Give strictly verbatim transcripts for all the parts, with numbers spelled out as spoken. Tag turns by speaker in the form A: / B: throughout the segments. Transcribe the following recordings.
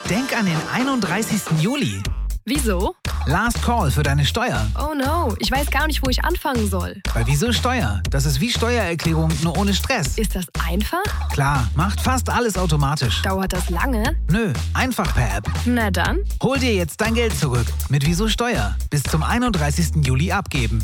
A: Denk an den einunddreißigsten Juli.
B: Wieso?
A: Last Call für deine Steuer.
B: Oh no, ich weiß gar nicht, wo ich anfangen soll.
A: Bei Wieso Steuer? Das ist wie Steuererklärung, nur ohne Stress.
B: Ist das einfach?
A: Klar, macht fast alles automatisch.
B: Dauert das lange?
A: Nö, einfach per App.
B: Na dann.
A: Hol dir jetzt dein Geld zurück mit Wieso Steuer. Bis zum einunddreißigsten Juli abgeben.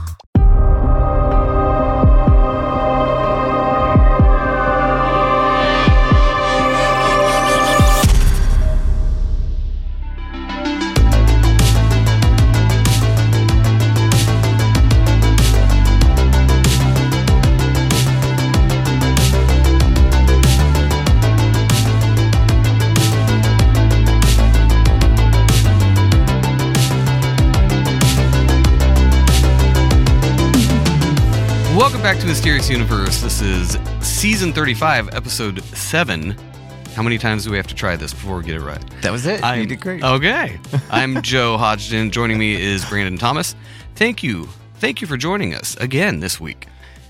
C: Welcome back to Mysterious Universe. This is season thirty-five, episode seven. How many times do we have to try this before we get it right?
D: That was it.
C: I'm,
D: you did great.
C: Okay. I'm Joe Hodgson. Joining me is Brandon Thomas. Thank you. Thank you for joining us again this week.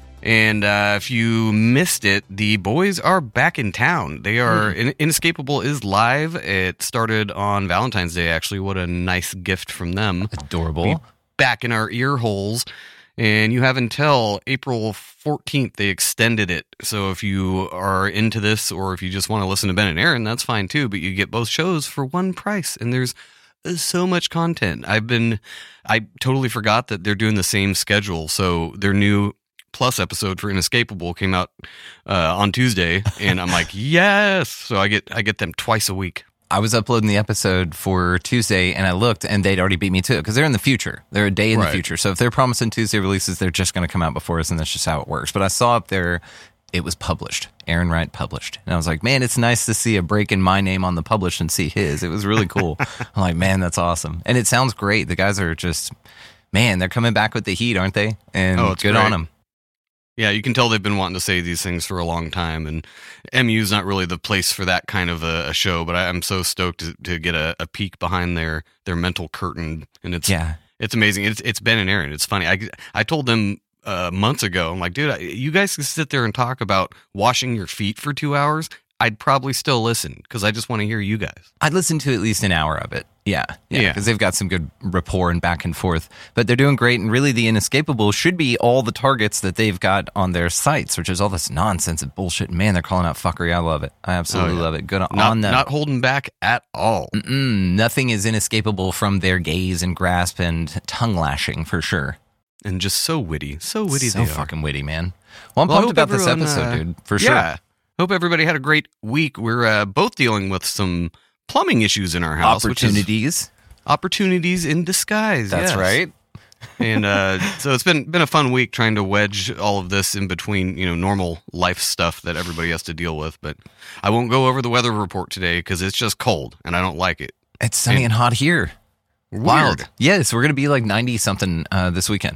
C: And uh, if you missed it, the boys are back in town. They are, mm. In- Inescapable is live. It started on Valentine's Day, actually. What a nice gift from them.
D: Adorable.
C: Be back in our ear holes. And you have until April fourteenth. They extended it. So if you are into this or if you just want to listen to Ben and Aaron, that's fine too. But you get both shows for one price. And there's so much content. I've been, I totally forgot that they're doing the same schedule. So their new Plus episode for Inescapable came out uh, on Tuesday. And I'm like, yes. So I get, I get them twice a week.
D: I was uploading the episode for Tuesday, and I looked, and they'd already beat me to it, because they're in the future. They're a day in
C: right.
D: the future. So if they're promising Tuesday releases, they're just going to come out before us, and that's just how it works. But I saw up there, it was published. Aaron Wright published. And I was like, man, it's nice to see a break in my name on the published and see his. It was really cool. I'm like, man, that's awesome. And it sounds great. The guys are just, man, they're coming back with the heat, aren't they? And
C: oh, it's
D: good
C: great.
D: on them.
C: Yeah, you can tell they've been wanting to say these things for a long time, and M U's not really the place for that kind of a, a show. But I, I'm so stoked to, to get a, a peek behind their, their mental curtain, and it's
D: yeah.
C: it's amazing. It's it's Ben and Aaron. It's funny. I I told them uh, months ago. I'm like, dude, I, you guys can sit there and talk about washing your feet for two hours. I'd probably still listen because I just want to hear you guys.
D: I'd listen to at least an hour of it. Yeah. Yeah. Because yeah. they've got some good rapport and back and forth. But they're doing great. And really, the Inescapable should be all the targets that they've got on their sites, which is all this nonsense and bullshit. Man, they're calling out fuckery. I love it. I absolutely oh, yeah. love it. Good
C: not,
D: on them.
C: Not holding back at all.
D: Mm-mm, nothing is inescapable from their gaze and grasp and tongue lashing for sure.
C: And just so witty. So witty
D: so
C: they
D: So
C: are.
D: fucking witty, man. Well, I'm
C: well,
D: pumped about
C: everyone,
D: this episode,
C: uh,
D: dude. For
C: yeah.
D: sure.
C: Hope everybody had a great week. We're uh, both dealing with some plumbing issues in our house.
D: Opportunities.
C: Opportunities in disguise.
D: That's
C: yes.
D: right.
C: And uh, so it's been been a fun week trying to wedge all of this in between, you know, normal life stuff that everybody has to deal with. But I won't go over the weather report today because it's just cold and I don't like it.
D: It's sunny and, and hot here.
C: Weird.
D: Wild. Yes, we're going to be like ninety something uh, this weekend.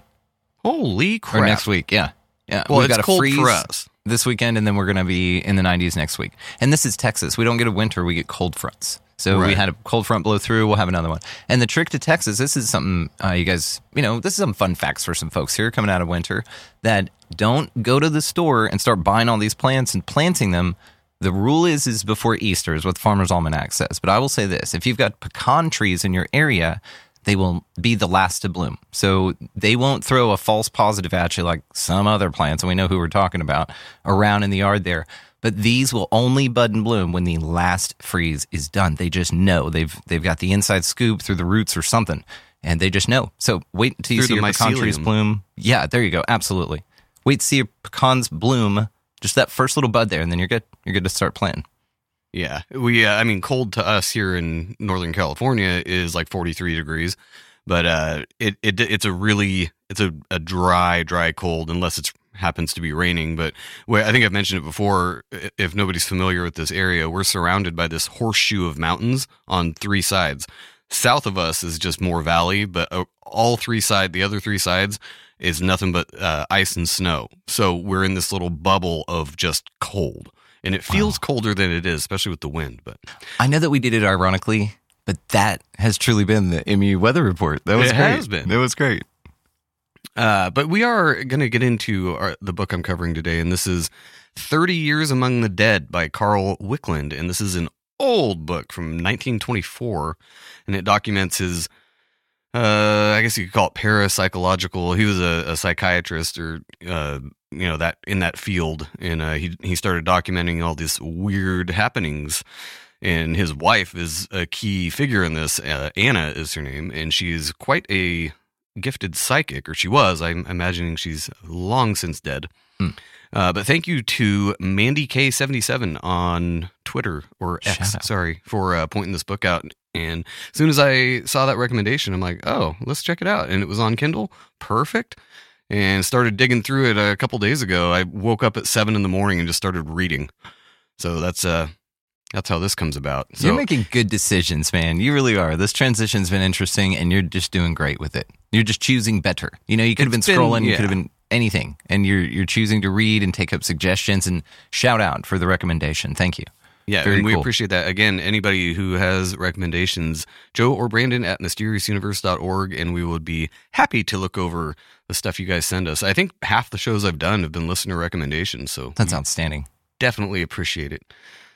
C: Holy crap.
D: Or next week, yeah. Yeah.
C: Well,
D: We've
C: it's
D: got a
C: cold
D: freeze
C: for us
D: this weekend, and then we're going to be in the nineties next week. And this is Texas. We don't get a winter, we get cold fronts. So
C: right.
D: we had a cold front blow through. We'll have another one. And the trick to Texas, this is something uh, you guys, you know, this is some fun facts for some folks here coming out of winter, that don't go to the store and start buying all these plants and planting them. The rule is, is before Easter is what Farmer's Almanac says. But I will say this, if you've got pecan trees in your area, they will be the last to bloom. So they won't throw a false positive at you like some other plants, and we know who we're talking about, around in the yard there. But these will only bud and bloom when the last freeze is done. They just know. They've they've got the inside scoop through the roots or something, and they just know. So wait until you
C: through
D: see your pecan trees bloom. Yeah, there you go. Absolutely. Wait to see your pecans bloom, just that first little bud there, and then you're good. You're good to start planting.
C: Yeah, we. Uh, I mean, cold to us here in Northern California is like forty-three degrees, but uh, it, it it's a really it's a, a dry, dry cold unless it happens to be raining. But well, I think I've mentioned it before. If nobody's familiar with this area, we're surrounded by this horseshoe of mountains on three sides. South of us is just more valley, but all three sides, the other three sides, is nothing but uh, ice and snow. So we're in this little bubble of just cold. And it feels wow. colder than it is, especially with the wind. But
D: I know that we did it ironically, but that has truly been the M U weather report. That was
C: it
D: great.
C: has been.
D: That was great.
C: Uh, but we are going to get into our, the book I'm covering today, and this is thirty Years Among the Dead by Carl Wickland. And this is an old book from nineteen twenty-four, and it documents his, uh, I guess you could call it parapsychological. He was a, a psychiatrist, or uh, you know, that in that field, and uh, he he started documenting all these weird happenings. And his wife is a key figure in this. Uh, Anna is her name, and she is quite a gifted psychic, or she was. I'm imagining she's long since dead.
D: Hmm.
C: Uh, but thank you to Mandy K seventy-seven on Twitter, or X,
D: Shout out.
C: sorry, for uh, pointing this book out. And as soon as I saw that recommendation, I'm like, oh, let's check it out. And it was on Kindle. Perfect. And started digging through it a couple days ago. I woke up at seven in the morning and just started reading. So that's uh, that's how this comes about. So,
D: You're making good decisions, man. You really are. This transition's been interesting, and you're just doing great with it. You're just choosing better. You know, you could have been
C: It's been-
D: scrolling, you
C: yeah.
D: could have been anything, and you're you're choosing to read and take up suggestions. And shout out for the recommendation. Thank you.
C: Yeah,
D: Very
C: and we
D: cool.
C: appreciate that. Again, anybody who has recommendations, Joe or Brandon at mysterious universe dot org, and we would be happy to look over the stuff you guys send us. I think half the shows I've done have been listener recommendations, so
D: That's outstanding.
C: definitely appreciate it.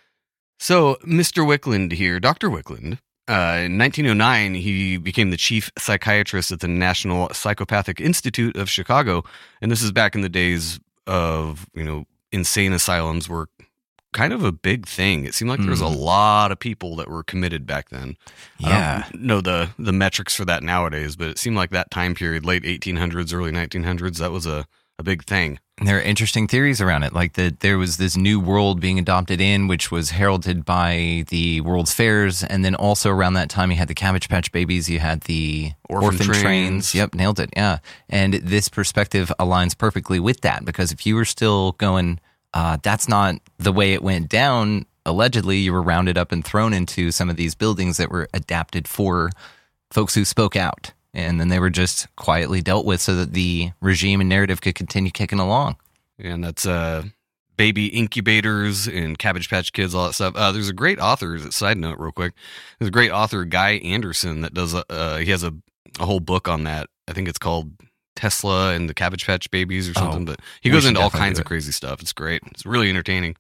C: So, Mister Wickland here, Doctor Wickland, uh, in nineteen oh nine, he became the chief psychiatrist at the National Psychopathic Institute of Chicago, and this is back in the days of, you know, insane asylums were kind of a big thing. It seemed like there was a
D: Mm.
C: lot of people that were committed back then.
D: Yeah.
C: I don't know the, the metrics for that nowadays, but it seemed like that time period, late eighteen hundreds, early nineteen hundreds, that was a, a big thing.
D: And there are interesting theories around it, like that there was this new world being adopted in, which was heralded by the World's Fairs, and then also around that time you had the Cabbage Patch Babies, you had the
C: Orphan
D: orphan,
C: trains.
D: trains. Yep, nailed it. Yeah, and this perspective aligns perfectly with that, because if you were still going, uh, that's not the way it went down. Allegedly, you were rounded up and thrown into some of these buildings that were adapted for folks who spoke out. And then they were just quietly dealt with so that the regime and narrative could continue kicking along.
C: And that's uh, baby incubators and Cabbage Patch Kids, all that stuff. Uh, there's a great author, side note real quick, there's a great author, Guy Anderson, that does, a, uh, he has a, a whole book on that. I think it's called Tesla and the Cabbage Patch Babies or something,
D: Oh,
C: but he
D: we
C: goes
D: should
C: into all
D: definitely
C: kinds
D: do
C: of
D: it.
C: crazy stuff. It's great. It's really entertaining.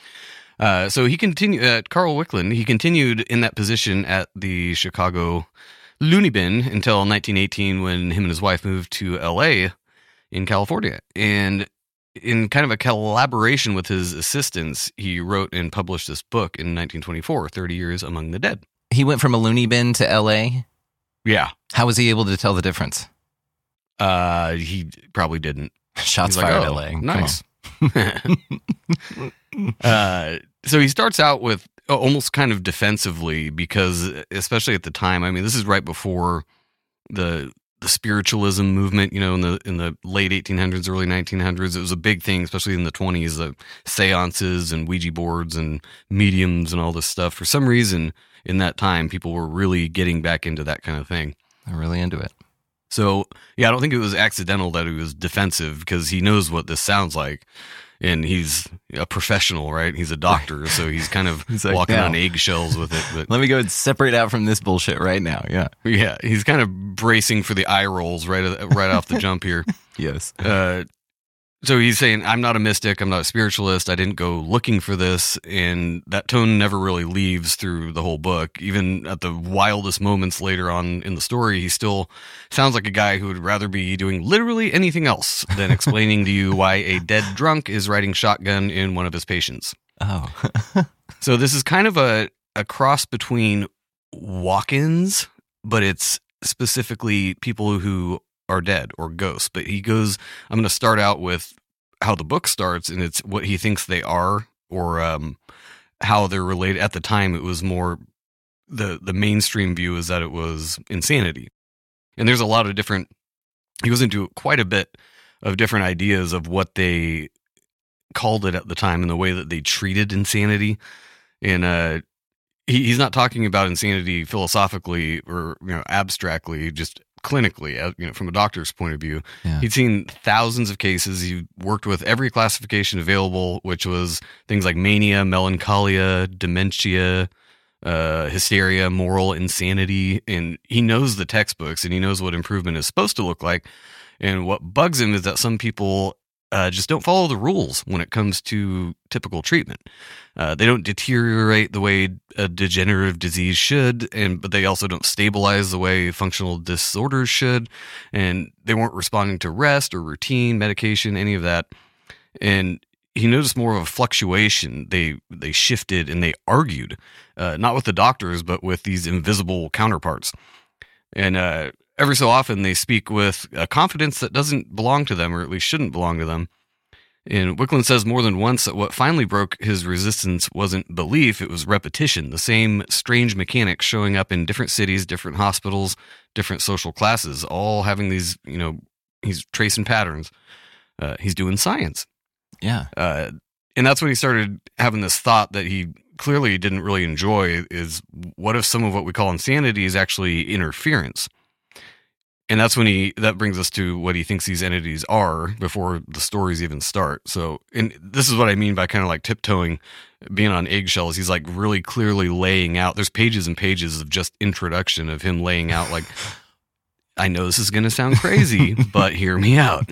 C: Uh, so he continued, uh, Carl Wickland, he continued in that position at the Chicago Looney Bin until nineteen eighteen, when him and his wife moved to L A in California. And in kind of a collaboration with his assistants, he wrote and published this book in nineteen twenty-four, thirty Years Among the Dead.
D: He went from a loony bin to L A.
C: Yeah.
D: How was he able to tell the difference?
C: Uh, he probably didn't.
D: Shots
C: He's like,
D: fired,
C: "Oh,
D: L A. Come
C: nice." uh, so he starts out with almost kind of defensively, because especially at the time, I mean, this is right before the the spiritualism movement, you know, in the in the late eighteen hundreds, early nineteen hundreds. It was a big thing, especially in the twenties, the seances and Ouija boards and mediums and all this stuff. For some reason, in that time, people were really getting back into that kind of thing.
D: I'm really into it.
C: So, yeah, I don't think it was accidental that he was defensive, because he knows what this sounds like. And he's a professional, right? He's a doctor, so he's kind of
D: He's like,
C: walking
D: "Now,
C: on eggshells with it. But
D: Let me go and separate out from this bullshit right now. Yeah.
C: yeah, he's kind of bracing for the eye rolls right right off the jump here.
D: Yes.
C: Uh, so he's saying, I'm not a mystic, I'm not a spiritualist, I didn't go looking for this, and that tone never really leaves through the whole book. Even at the wildest moments later on in the story, he still sounds like a guy who would rather be doing literally anything else than explaining to you why a dead drunk is riding shotgun in one of his patients.
D: Oh.
C: So this is kind of a, a cross between walk-ins, but it's specifically people who are dead or ghosts. But he goes, I'm going to start out with how the book starts, and it's what he thinks they are, or um, how they're related. At the time, it was more, the, the mainstream view is that it was insanity. And there's a lot of different, he goes into quite a bit of different ideas of what they called it at the time and the way that they treated insanity. And uh, he, he's not talking about insanity philosophically or, you know, abstractly, just clinically, uh, you know, from a doctor's point of view.
D: Yeah.
C: He'd seen thousands of cases. He worked with every classification available, which was things like mania, melancholia, dementia, uh, hysteria, moral insanity. And he knows the textbooks, and he knows what improvement is supposed to look like. And what bugs him is that some people uh, just don't follow the rules when it comes to typical treatment. Uh, they don't deteriorate the way a degenerative disease should, and but they also don't stabilize the way functional disorders should, and they weren't responding to rest or routine, medication, any of that. And he noticed more of a fluctuation. They they shifted and they argued, uh, not with the doctors, but with these invisible counterparts. And uh, every so often they speak with a confidence that doesn't belong to them, or at least shouldn't belong to them. And Wicklund says more than once that what finally broke his resistance wasn't belief, it was repetition. The same strange mechanics showing up in different cities, different hospitals, different social classes, all having these, you know, he's tracing patterns. Uh, he's doing science.
D: Yeah.
C: Uh, and that's when he started having this thought that he clearly didn't really enjoy is, what if some of what we call insanity is actually interference? And that's when he, that brings us to what he thinks these entities are before the stories even start. So, and this is what I mean by kind of like tiptoeing, being on eggshells. He's like really clearly laying out, there's pages and pages of just introduction of him laying out like, I know this is going to sound crazy, but hear me out.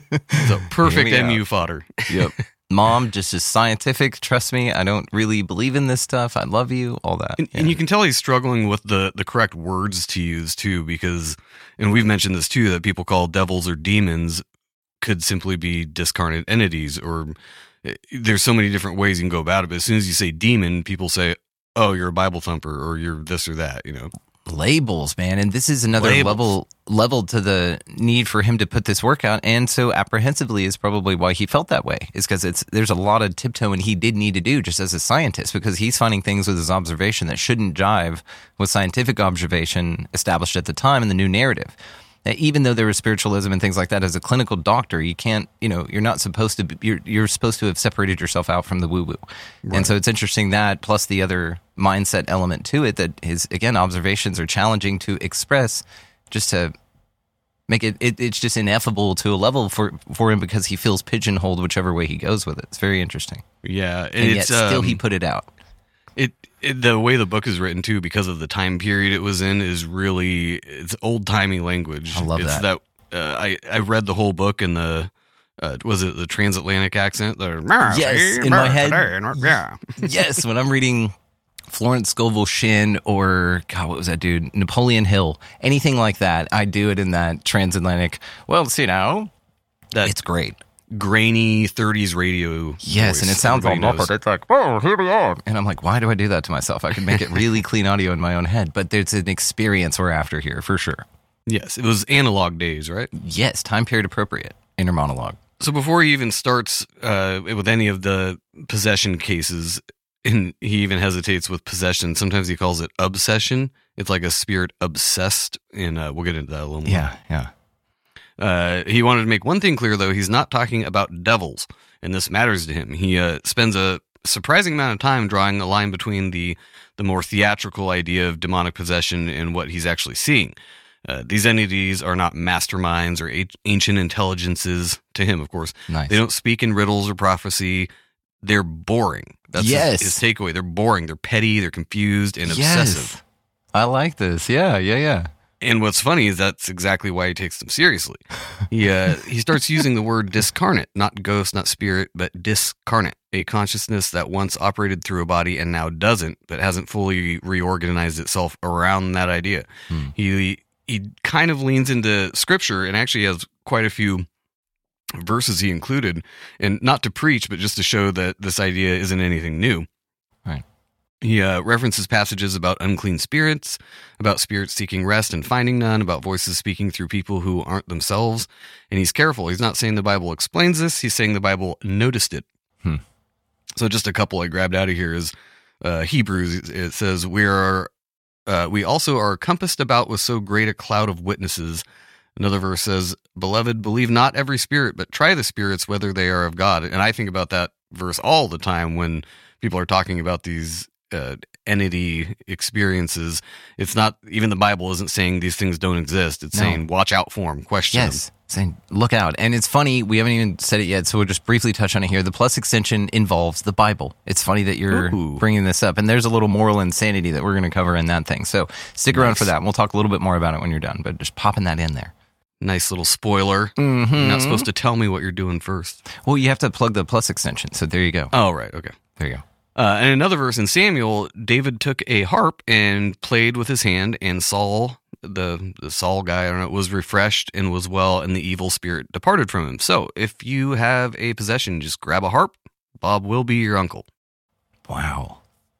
C: So perfect M U out. Fodder.
D: Yep. Mom, just as scientific. Trust me, I don't really believe in this stuff. I love you, all that.
C: And,
D: yeah.
C: and you can tell he's struggling with the, the correct words to use too, because, and we've mentioned this too, that people call devils or demons could simply be discarnate entities, or there's so many different ways you can go about it. But as soon as you say demon, people say, oh, you're a Bible thumper, or you're this or that, you know.
D: Labels, man. And this is another
C: Labels.
D: level level to the need for him to put this work out. And so apprehensively is probably why he felt that way, is because it's there's a lot of tiptoeing he did need to do just as a scientist, because he's finding things with his observation that shouldn't jive with scientific observation established at the time in the new narrative. Now, even though there was spiritualism and things like that, as a clinical doctor, you can't, you know, you're not supposed to, be, you're, you're supposed to have separated yourself out from the woo-woo. Right. And so it's interesting that, plus the other mindset element to it, that his, again, observations are challenging to express, just to make it, it it's just ineffable to a level for, for him, because he feels pigeonholed whichever way he goes with it. It's very interesting.
C: Yeah.
D: And, and yet
C: it's,
D: still
C: um,
D: he put it out.
C: It, it the way the book is written too, because of the time period it was in, is really, it's old timey language.
D: I love
C: it's
D: that.
C: that uh, I I read the whole book in the uh, was it the transatlantic accent? The,
D: Yes, in my head.
C: Yeah.
D: Yes, when I'm reading Florence Scovel Shinn or, God, what was that dude? Napoleon Hill. Anything like that, I do it in that transatlantic, well, see now,
C: That
D: it's great.
C: grainy thirties radio.
D: Yes,
C: voice
D: and it sounds all
C: everybody knows.
D: muffled. It's like, oh, here we are. And I'm like, why do I do that to myself? I could make it really clean audio in my own head. But there's an experience we're after here, for sure.
C: Yes, it was analog days, right?
D: Yes, time period appropriate. Inner monologue.
C: So before he even starts uh, with any of the possession cases, and he even hesitates with possession. Sometimes he calls it obsession. It's like a spirit obsessed, and uh, we'll get into that a little more.
D: Yeah, yeah.
C: Uh, he wanted to make one thing clear, though. He's not talking about devils, and this matters to him. He uh, spends a surprising amount of time drawing a line between the, the more theatrical idea of demonic possession and what he's actually seeing. Uh, these entities are not masterminds or a- ancient intelligences to him, of course.
D: Nice.
C: They don't speak in riddles or prophecy. They're boring. That's
D: Yes.
C: his, his takeaway. They're boring. They're petty. They're confused and obsessive.
D: Yes. I like this. Yeah, yeah, yeah.
C: And what's funny is that's exactly why he takes them seriously. He uh, he starts using the word discarnate, not ghost, not spirit, but discarnate, a consciousness that once operated through a body and now doesn't, but hasn't fully reorganized itself around that idea. Hmm. He he kind of leans into scripture and actually has quite a few verses he included, and not to preach, but just to show that this idea isn't anything new.
D: Right.
C: He uh, references passages about unclean spirits, about spirits seeking rest and finding none, about voices speaking through people who aren't themselves. And he's careful. He's not saying the Bible explains this. He's saying the Bible noticed it.
D: Hmm.
C: So just a couple I grabbed out of here is uh, Hebrews. It says, we are, uh, we also are compassed about with so great a cloud of witnesses. Another verse says, beloved, believe not every spirit, but try the spirits, whether they are of God. And I think about that verse all the time when people are talking about these Uh, entity experiences. It's not, even the Bible isn't saying these things don't exist. It's
D: No.
C: saying watch out for them, question
D: Yes,
C: them.
D: saying look out. And it's funny, we haven't even said it yet, so we'll just briefly touch on it here. The plus extension involves the Bible. It's funny that you're
C: Ooh.
D: bringing this up, and there's a little moral insanity that we're going to cover in that thing. So stick around
C: Nice.
D: for that, and we'll talk a little bit more about it when you're done, but just popping that in there.
C: Nice little spoiler.
D: Mm-hmm.
C: You're not supposed to tell me what you're doing first.
D: Well, you have to plug the plus extension. So there you go.
C: Oh, right. Okay.
D: There you go.
C: Uh, in another verse in Samuel, David took a harp and played with his hand, and Saul, the, the Saul guy, I don't know, was refreshed and was well, and the evil spirit departed from him. So if you have a possession, just grab a harp. Bob will be your uncle.
D: Wow.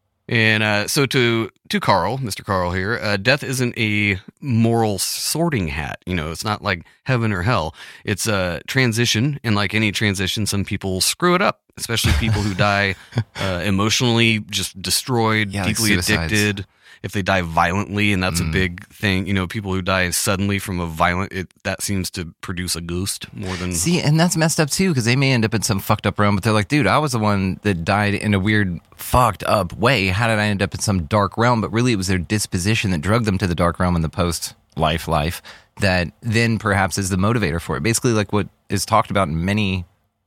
C: And uh, so to to Carl, Mister Carl here, uh, death isn't a moral sorting hat. You know, it's not like heaven or hell. It's a transition, and like any transition, some people screw it up, especially people who die uh, emotionally, just destroyed,
D: Yeah, like
C: deeply
D: suicides.
C: addicted. If they die violently, and that's
D: Mm.
C: a big thing. You know, people who die suddenly from a violent, it, that seems to produce a ghost more than...
D: See, and that's messed up too, because they may end up in some fucked up realm, but they're like, dude, I was the one that died in a weird, fucked up way. How did I end up in some dark realm? But really, it was their disposition that drugged them to the dark realm in the post-life life that then perhaps is the motivator for it. Basically, like what is talked about in many,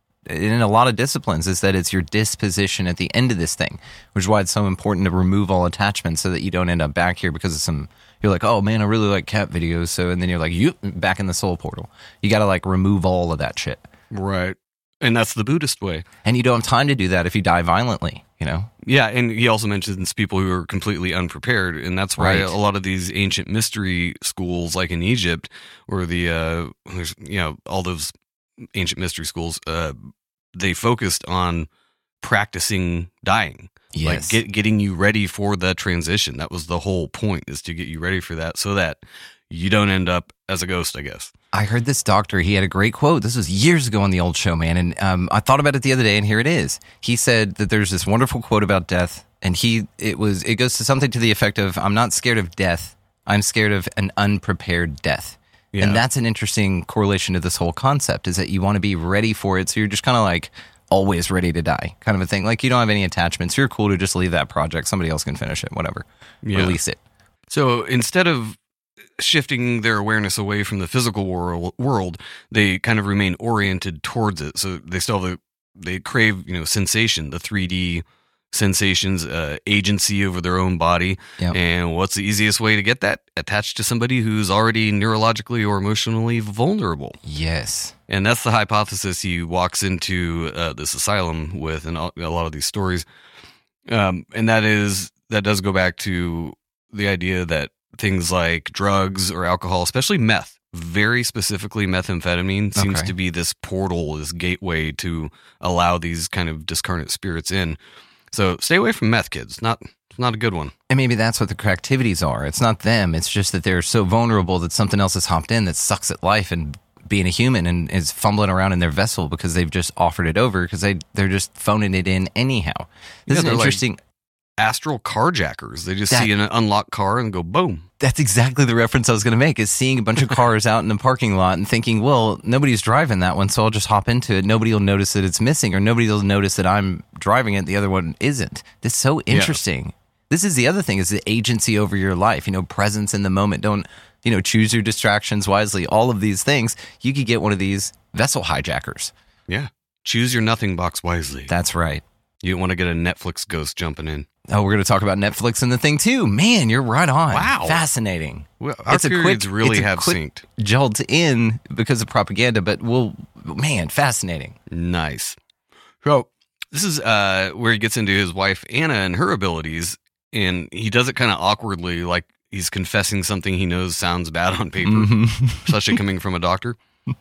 D: in a lot of disciplines, is that it's your disposition at the end of this thing, which is why it's so important to remove all attachments so that you don't end up back here because of some, you're like, oh man, I really like cat videos. So, and then you're like, you back in the soul portal. You got to like remove all of that shit.
C: Right. And that's the Buddhist way.
D: And you don't have time to do that if you die violently, you know?
C: Yeah, and he also mentions people who are completely unprepared, and that's why
D: Right.
C: a lot of these ancient mystery schools, like in Egypt, or the uh, there's you know all those ancient mystery schools, uh, they focused on practicing dying,
D: Yes.
C: like get, getting you ready for the transition. That was the whole point, is to get you ready for that, so that you don't end up as a ghost, I guess.
D: I heard this doctor, he had a great quote. This was years ago on the old show, man. And um, I thought about it the other day, and here it is. He said that there's this wonderful quote about death, and he it was it goes to something to the effect of, I'm not scared of death. I'm scared of an unprepared death.
C: Yeah.
D: And that's an interesting correlation to this whole concept, is that you want to be ready for it. So you're just kind of like always ready to die kind of a thing. Like you don't have any attachments. You're cool to just leave that project. Somebody else can finish it, whatever.
C: Yeah.
D: Release it.
C: So instead of shifting their awareness away from the physical world, world, they kind of remain oriented towards it. So they still have the, they crave, you know, sensation, the three D sensations, uh, agency over their own body.
D: Yep.
C: And what's the easiest way to get that? Attached to somebody who's already neurologically or emotionally vulnerable.
D: Yes.
C: And that's the hypothesis he walks into uh, this asylum with in a lot of these stories. Um, and that is, that does go back to the idea that things like drugs or alcohol, especially meth, very specifically methamphetamine, seems
D: Okay.
C: to be this portal, this gateway to allow these kind of discarnate spirits in. So stay away from meth, kids. Not not a good one.
D: And maybe that's what the cracktivities are. It's not them. It's just that they're so vulnerable that something else has hopped in that sucks at life and being a human and is fumbling around in their vessel because they've just offered it over because they, they're just phoning it in anyhow. This
C: Yeah,
D: is
C: they're like-
D: interesting.
C: Astral carjackers. They just
D: That-
C: see an unlocked car and go boom.
D: That's exactly the reference I was going to make, is seeing a bunch of cars out in the parking lot and thinking, well, nobody's driving that one, so I'll just hop into it. Nobody will notice that it's missing, or nobody will notice that I'm driving it. The other one isn't. This is so interesting. This is the other thing, is the agency over your life, you know, presence in the moment. Don't, you know, choose your distractions wisely. All of these things, you could get one of these vessel hijackers.
C: Yeah. Choose your nothing box wisely.
D: That's right.
C: You don't want to get a Netflix ghost jumping in.
D: Oh, we're going to talk about Netflix and the thing too. Man, you're right on.
C: Wow.
D: Fascinating.
C: Well, our periods really
D: it's a
C: have
D: quick
C: synced.
D: jolt in because of propaganda, but we'll, man, fascinating.
C: Nice. So this is uh, where he gets into his wife Anna and her abilities, and he does it kind of awkwardly, like he's confessing something he knows sounds bad on paper,
D: Mhm.
C: especially coming from a doctor.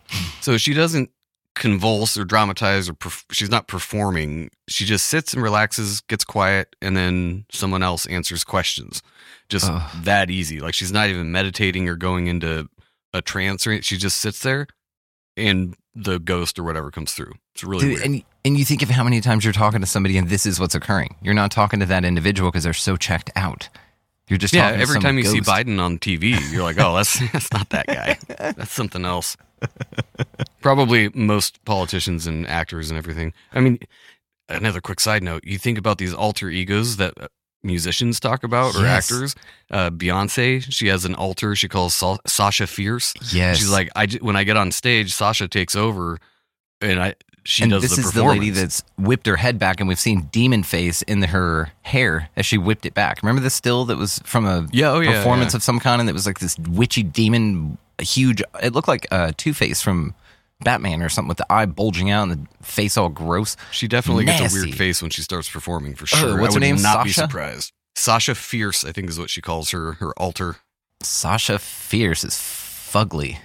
C: So she doesn't convulse or dramatize, or perf- she's not performing. She just sits and relaxes, gets quiet, and then someone else answers questions. Just
D: Ugh.
C: that easy. Like she's not even meditating or going into a trance, or she just sits there, and the ghost or whatever comes through. It's really
D: Dude,
C: weird.
D: and and you think of how many times you're talking to somebody and this is what's occurring. You're not talking to that individual because they're so checked out. You're just
C: Yeah,
D: talking to
C: every
D: some
C: time you see
D: ghost.
C: Biden on T V, you're like, oh, that's that's not that guy. That's something else. Probably most politicians and actors and everything. I mean, another quick side note, you think about these alter egos that uh, musicians talk about, or
D: Yes.
C: actors. Uh, Beyonce, she has an alter she calls Sa- Sasha Fierce.
D: Yes.
C: She's like, I, j- when I get on stage, Sasha takes over, and I she
D: and
C: does
D: this
C: the
D: is the
C: performance.
D: lady that's whipped her head back, and we've seen demon face in her hair as she whipped it back. Remember the still that was from a
C: Yeah, oh, yeah,
D: performance
C: yeah.
D: of some kind, and it was like this witchy demon a huge. It looked like uh, Two-Face from Batman or something with the eye bulging out and the face all gross.
C: She definitely gets a
D: Nasty.
C: weird face when she starts performing, for
D: Oh,
C: sure.
D: what's
C: I
D: her
C: would
D: name?
C: not be
D: Sasha?
C: surprised. Sasha Fierce, I think is what she calls her, her alter.
D: Sasha Fierce is fugly.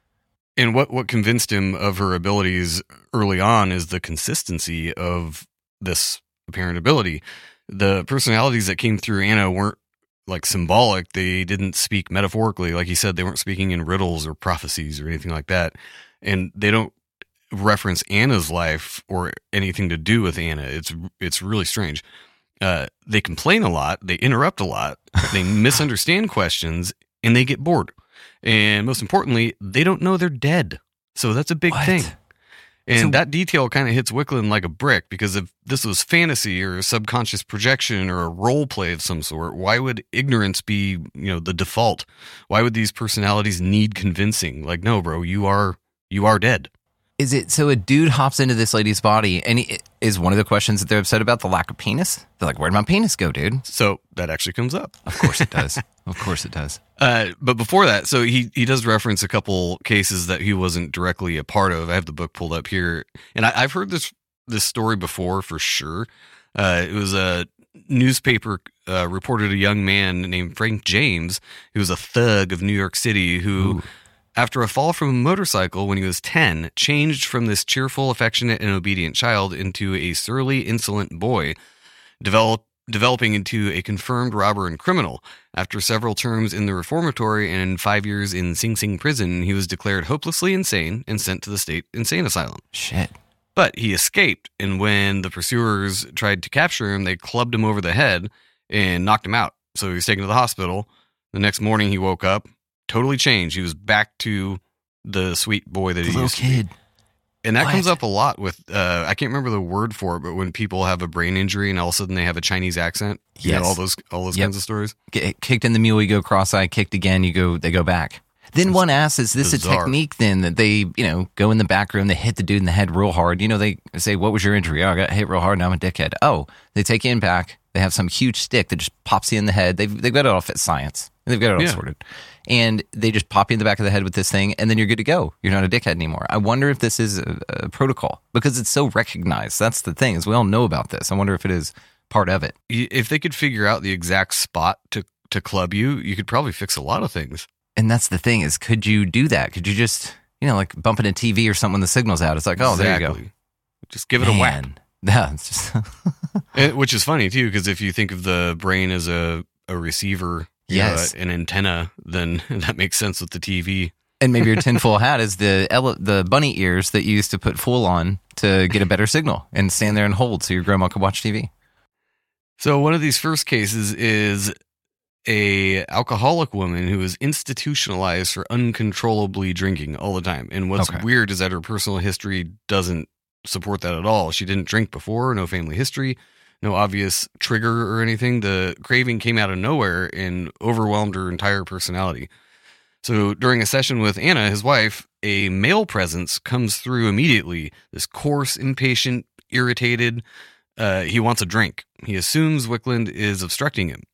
C: And what, what convinced him of her abilities early on is the consistency of this apparent ability. The personalities that came through Anna weren't like symbolic. They didn't speak metaphorically. Like he said, they weren't speaking in riddles or prophecies or anything like that. And they don't reference Anna's life or anything to do with Anna. It's it's really strange. Uh, they complain a lot. They interrupt a lot. They misunderstand questions, and they get bored. And most importantly, they don't know they're dead. So that's a big
D: What?
C: thing. And
D: So-
C: that detail kind of hits Wicklund like a brick, because if this was fantasy or a subconscious projection or a role play of some sort, why would ignorance be, you know, the default? Why would these personalities need convincing? Like, no, bro, you are you are dead.
D: Is it so a dude hops into this lady's body and he, is one of the questions that they're upset about the lack of penis? They're like, where'd my penis go, dude?
C: So that actually comes up.
D: Of course it does. Of course it does.
C: Uh, but before that, so he, he does reference a couple cases that he wasn't directly a part of. I have the book pulled up here, and I, I've heard this this story before for sure. Uh, it was a newspaper uh, reported a young man named Frank James, who was a thug of New York City, who,
D: Ooh.
C: after a fall from a motorcycle when he was ten, changed from this cheerful, affectionate, and obedient child into a surly, insolent boy, develop, developing into a confirmed robber and criminal. After several terms in the reformatory and five years in Sing Sing prison, he was declared hopelessly insane and sent to the state insane asylum.
D: Shit.
C: But he escaped, and when the pursuers tried to capture him, they clubbed him over the head and knocked him out. So he was taken to the hospital. The next morning, he woke up, totally changed. He was back to the sweet boy that he
D: Little
C: used to be.
D: kid.
C: And that
D: What?
C: comes up a lot with, uh, I can't remember the word for it, but when people have a brain injury and all of a sudden they have a Chinese accent, you know,
D: Yes.
C: all those, all those
D: Yep.
C: kinds of stories.
D: Get kicked in the mule, you go cross-eyed, kicked again, you go, they go back. Then one asks, is this
C: bizarre.
D: a technique then that they, you know, go in the back room, they hit the dude in the head real hard. You know, they say, what was your injury? Oh, I got hit real hard, now I'm a dickhead. Oh, they take you in back. They have some huge stick that just pops you in the head. They've, they've got it all fit science. They've got it all
C: Yeah.
D: sorted. And they just pop you in the back of the head with this thing, and then you're good to go. You're not a dickhead anymore. I wonder if this is a, a protocol, because it's so recognized. That's the thing, is we all know about this. I wonder if it is part of it.
C: Y- If they could figure out the exact spot to, to club you, you could probably fix a lot of things.
D: And that's the thing, is could you do that? Could you just, you know, like bumping a T V or something when the signal's out? It's like, oh, there you go.
C: Exactly. Just give it a whack.
D: Man. Yeah, it's just
C: And- which is funny too, because if you think of the brain as a, a receiver, you
D: Yes.
C: know, an antenna, then that makes sense with the T V.
D: and maybe your tinfoil hat is the ele- the bunny ears that you used to put fool on to get a better signal and stand there and hold so your grandma could watch T V.
C: So one of these first cases is a alcoholic woman who was institutionalized for uncontrollably drinking all the time. And what's
D: Okay.
C: weird is that her personal history doesn't support that at all. She didn't drink before, no family history, no obvious trigger or anything. The craving came out of nowhere and overwhelmed her entire personality. So during a session with Anna, his wife, a male presence comes through immediately. This coarse, impatient, irritated. Uh, he wants a drink. He assumes Wicklund is obstructing him.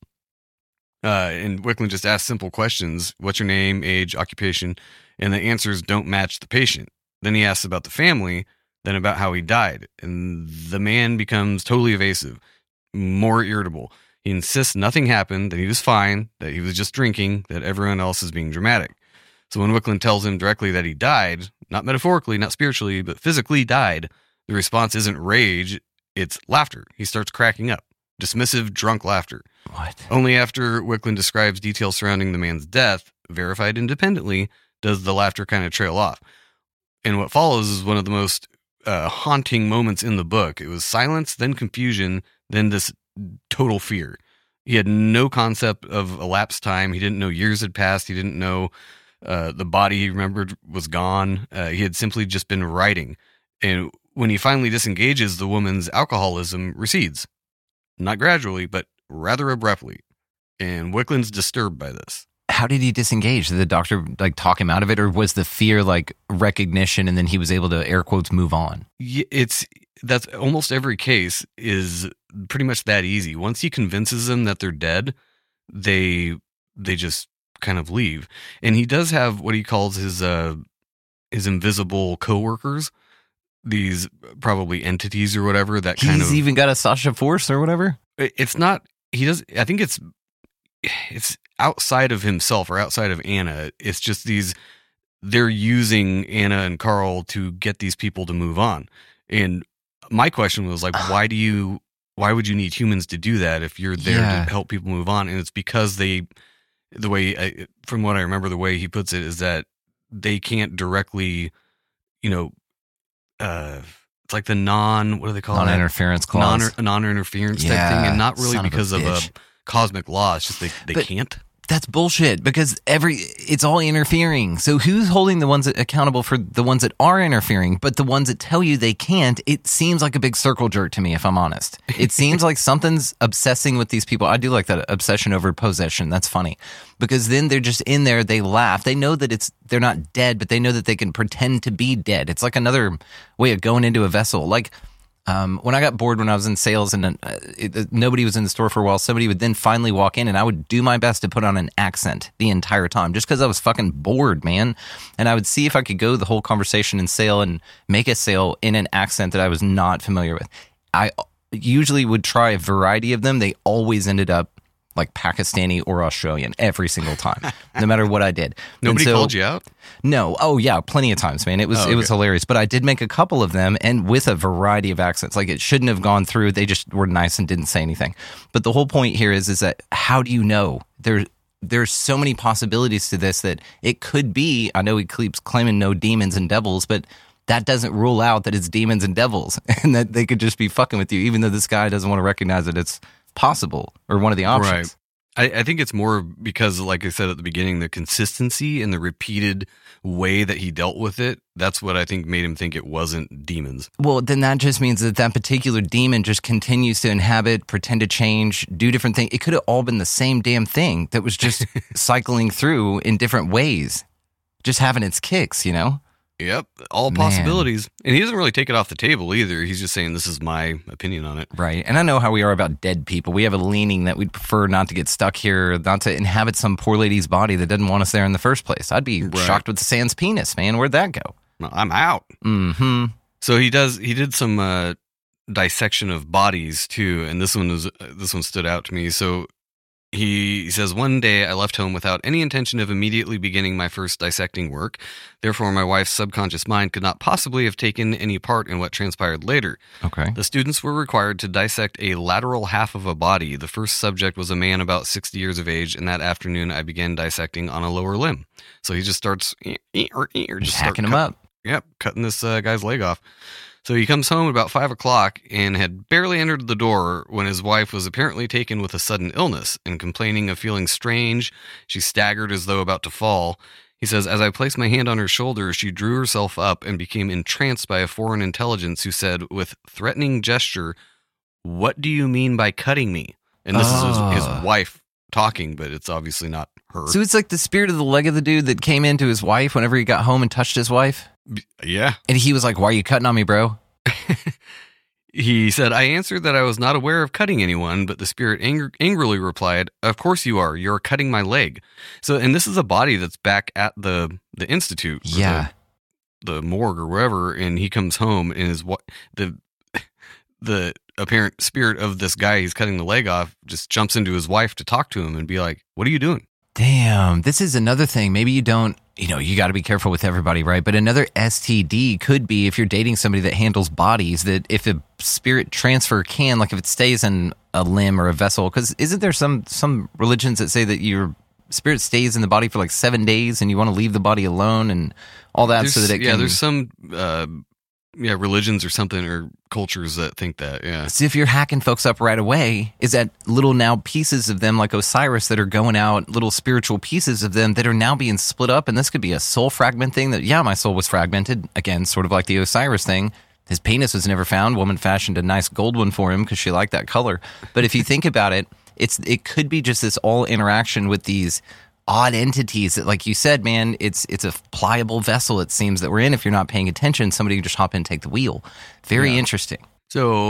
C: Uh, and Wicklund just asks simple questions. What's your name, age, occupation? And the answers don't match the patient. Then he asks about the family, then about how he died. And the man becomes totally evasive, more irritable. He insists nothing happened, that he was fine, that he was just drinking, that everyone else is being dramatic. So when Wicklund tells him directly that he died, not metaphorically, not spiritually, but physically died, the response isn't rage, it's laughter. He starts cracking up. Dismissive, drunk laughter.
D: What?
C: Only after Wicklund describes details surrounding the man's death, verified independently, does the laughter kind of trail off. And what follows is one of the most uh, haunting moments in the book. It was silence, then confusion, then this total fear. He had no concept of elapsed time. He didn't know years had passed. He didn't know uh, the body he remembered was gone. Uh, he had simply just been writing. And when he finally disengages, the woman's alcoholism recedes. Not gradually, but rather abruptly. And Wicklund's disturbed by this.
D: How did he disengage? Did the doctor like talk him out of it, or was the fear like recognition and then he was able to air quotes move on?
C: Y- It's that's almost every case is pretty much that easy. Once he convinces them that they're dead, they they just kind of leave. And he does have what he calls his uh, his invisible coworkers, these probably entities or whatever that
D: He's
C: kind of.
D: He's even got a Sasha Force or whatever.
C: It's not. He does. I think it's it's outside of himself or outside of Anna. It's just these. They're using Anna and Carl to get these people to move on. And my question was like, why do you? Why would you need humans to do that if you're there
D: Yeah.
C: to help people move on? And it's because they, the way, I, from what I remember, the way he puts it is that they can't directly, you know, uh, it's like the non, what do they call it?
D: Non-interference clause.
C: Non, non-interference
D: Yeah,
C: type thing. And not really
D: son of a
C: because of a,
D: bitch.
C: cosmic law. It's just they, they
D: But-
C: can't.
D: That's bullshit because every it's all interfering. So who's holding the ones that accountable for the ones that are interfering, but the ones that tell you they can't? It seems like a big circle jerk to me, if I'm honest. It seems like something's obsessing with these people. I do like that obsession over possession. That's funny because then they're just in there. They laugh. They know that it's they're not dead, but they know that they can pretend to be dead. It's like another way of going into a vessel. Like. Um, when I got bored when I was in sales and uh, it, nobody was in the store for a while, somebody would then finally walk in and I would do my best to put on an accent the entire time just because I was fucking bored, man. And I would see if I could go the whole conversation in sale and make a sale in an accent that I was not familiar with. I usually would try a variety of them. They always ended up like Pakistani or Australian every single time, no matter what I did.
C: Nobody
D: And so-
C: called you out?
D: no. Oh yeah, plenty of times, man. It was
C: Oh,
D: it was
C: okay.
D: hilarious. But I did make a couple of them and with a variety of accents. Like it shouldn't have gone through. They just were nice and didn't say anything. But the whole point here is is that how do you know? There there's so many possibilities to this that it could be, I know he keeps claiming no demons and devils, but that doesn't rule out that it's demons and devils and that they could just be fucking with you, even though this guy doesn't want to recognize that it's possible or one of the options.
C: Right. I, I think it's more because, like I said at the beginning, the consistency and the repeated way that he dealt with it, that's what I think made him think it wasn't demons.
D: Well, then that just means that that particular demon just continues to inhabit, pretend to change, do different things. It could have all been the same damn thing that was just cycling through in different ways, just having its kicks, you know?
C: Yep, all
D: Man.
C: possibilities. And he doesn't really take it off the table either. He's just saying, this is my opinion on it.
D: Right. And I know how we are about dead people. We have a leaning that we'd prefer not to get stuck here, not to inhabit some poor lady's body that doesn't want us there in the first place. I'd be
C: Right.
D: shocked with the sans penis, man. Where'd that go?
C: Well, I'm out.
D: Mm-hmm.
C: So he does. He did some uh, dissection of bodies too, and this one was this one stood out to me. So he, he says, one day I left home without any intention of immediately beginning my first dissecting work. Therefore, my wife's subconscious mind could not possibly have taken any part in what transpired later.
D: Okay.
C: The students were required to dissect a lateral half of a body. The first subject was a man about sixty years of age, and that afternoon I began dissecting on a lower limb. So he just starts eh, eh, or, eh, or just
D: Just
C: start
D: hacking him
C: cut-
D: up.
C: Yep, cutting this uh, guy's leg off. So he comes home at about five o'clock and had barely entered the door when his wife was apparently taken with a sudden illness and complaining of feeling strange. She staggered as though about to fall. He says, as I placed my hand on her shoulder, she drew herself up and became entranced by a foreign intelligence who said with threatening gesture, "What do you mean by cutting me?" And this
D: Oh.
C: is his, his wife talking, but it's obviously not her.
D: So it's like the spirit of the leg of the dude that came into his wife whenever he got home and touched his wife.
C: Yeah.
D: And he was like, why are you cutting on me, bro?
C: He said, I answered that I was not aware of cutting anyone, but the spirit ang- angrily replied, of course you are. You're cutting my leg. So, and this is a body that's back at the, the institute. or
D: Yeah.
C: The, the morgue or wherever. And he comes home and is what the, the apparent spirit of this guy he's cutting the leg off just jumps into his wife to talk to him and be like, what are you doing?
D: Damn, this is another thing. Maybe you don't, you know, you got to be careful with everybody, right? But another S T D could be if you're dating somebody that handles bodies, that if a spirit transfer can, like if it stays in a limb or a vessel, because isn't there some some religions that say that your spirit stays in the body for like seven days and you want to leave the body alone and all that
C: There's-
D: so that it
C: yeah,
D: can...
C: there's some, uh, yeah, religions or something or cultures that think that. Yeah.
D: See, if you're hacking folks up right away, is that little now pieces of them like Osiris that are going out, little spiritual pieces of them that are now being split up. And this could be a soul fragment thing that, yeah, my soul was fragmented. Again, sort of like the Osiris thing. His penis was never found. Woman fashioned a nice gold one for him because she liked that color. But if you think about it, it's it could be just this all interaction with these odd entities that, like you said, man, it's it's a pliable vessel, it seems, that we're in. If you're not paying attention, somebody can just hop in and take the wheel. Very
C: Yeah.
D: interesting.
C: So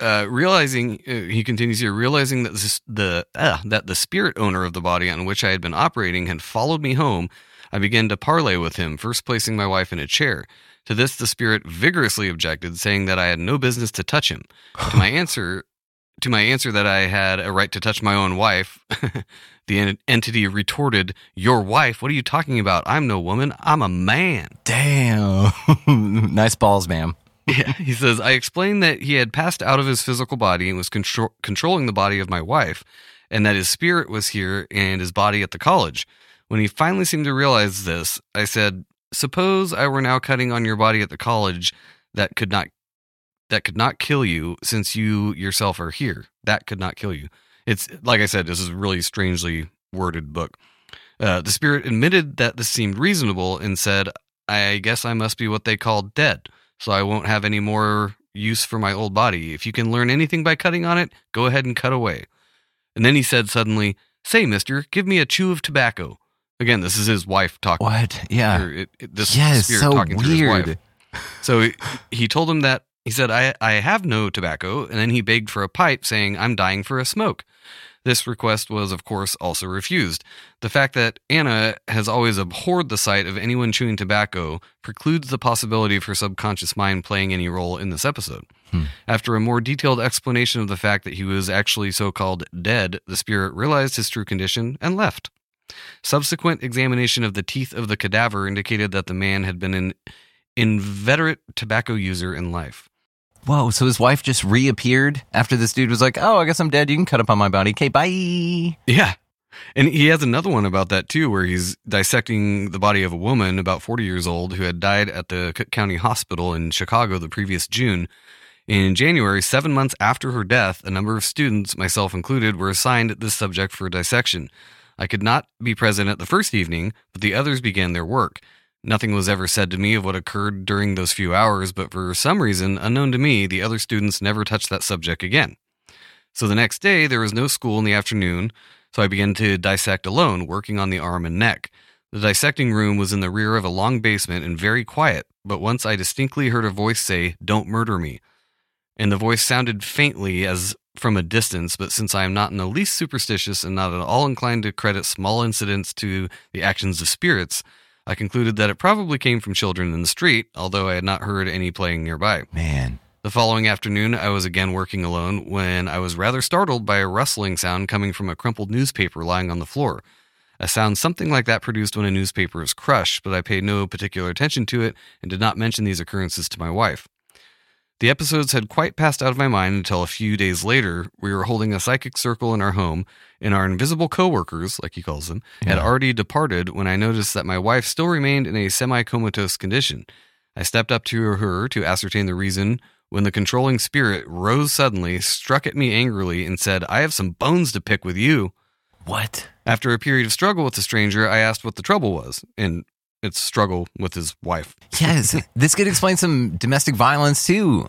C: uh, realizing, uh, he continues here, realizing that this, the uh, that the spirit owner of the body on which I had been operating had followed me home, I began to parley with him, first placing my wife in a chair. To this, the spirit vigorously objected, saying that I had no business to touch him. To my answer, to my answer that I had a right to touch my own wife, the en- entity retorted, "Your wife? What are you talking about? I'm no woman. I'm a man."
D: Damn. Nice balls, ma'am.
C: Yeah, he says, I explained that he had passed out of his physical body and was contro- controlling the body of my wife, and that his spirit was here and his body at the college. When he finally seemed to realize this, I said, "Suppose I were now cutting on your body at the college, that could not that could not kill you, since you yourself are here. That could not kill you." It's, like I said, this is a really strangely worded book. Uh, the spirit admitted that this seemed reasonable and said, I guess I must be what they call dead, so I won't have any more use for my old body. If you can learn anything by cutting on it, go ahead and cut away. And then he said suddenly, "Say, mister, give me a chew of tobacco." Again, this is his wife talking.
D: What? Yeah.
C: Or it, it, this
D: yes,
C: spirit
D: so
C: talking to his
D: weird.
C: wife. So he, he told him that, he said, I, I have no tobacco, and then he begged for a pipe, saying, "I'm dying for a smoke." This request was, of course, also refused. The fact that Anna has always abhorred the sight of anyone chewing tobacco precludes the possibility of her subconscious mind playing any role in this episode. Hmm. After a more detailed explanation of the fact that he was actually so-called dead, the spirit realized his true condition and left. Subsequent examination of the teeth of the cadaver indicated that the man had been an inveterate tobacco user in life.
D: Whoa, so his wife just reappeared after this dude was like, "Oh, I guess I'm dead. You can cut up on my body. Okay, bye."
C: Yeah. And he has another one about that too, where he's dissecting the body of a woman about forty years old who had died at the Cook County Hospital in Chicago the previous June. In January, seven months after her death, a number of students, myself included, were assigned this subject for dissection. I could not be present at the first evening, but the others began their work. Nothing was ever said to me of what occurred during those few hours, but for some reason, unknown to me, the other students never touched that subject again. So the next day, there was no school in the afternoon, so I began to dissect alone, working on the arm and neck. The dissecting room was in the rear of a long basement and very quiet, but once I distinctly heard a voice say, "Don't murder me." And the voice sounded faintly as from a distance, but since I am not in the least superstitious and not at all inclined to credit small incidents to the actions of spirits, I concluded that it probably came from children in the street, although I had not heard any playing nearby.
D: Man.
C: The following afternoon, I was again working alone when I was rather startled by a rustling sound coming from a crumpled newspaper lying on the floor. A sound something like that produced when a newspaper is crushed, but I paid no particular attention to it and did not mention these occurrences to my wife. The episodes had quite passed out of my mind until a few days later, we were holding a psychic circle in our home, and our invisible coworkers, like he calls them, yeah. had already departed when I noticed that my wife still remained in a semi-comatose condition. I stepped up to her to ascertain the reason when the controlling spirit rose suddenly, struck at me angrily, and said, "I have some bones to pick with you."
D: What?
C: After a period of struggle with the stranger, I asked what the trouble was, and it's struggle with his wife.
D: Yes, this could explain some domestic violence too.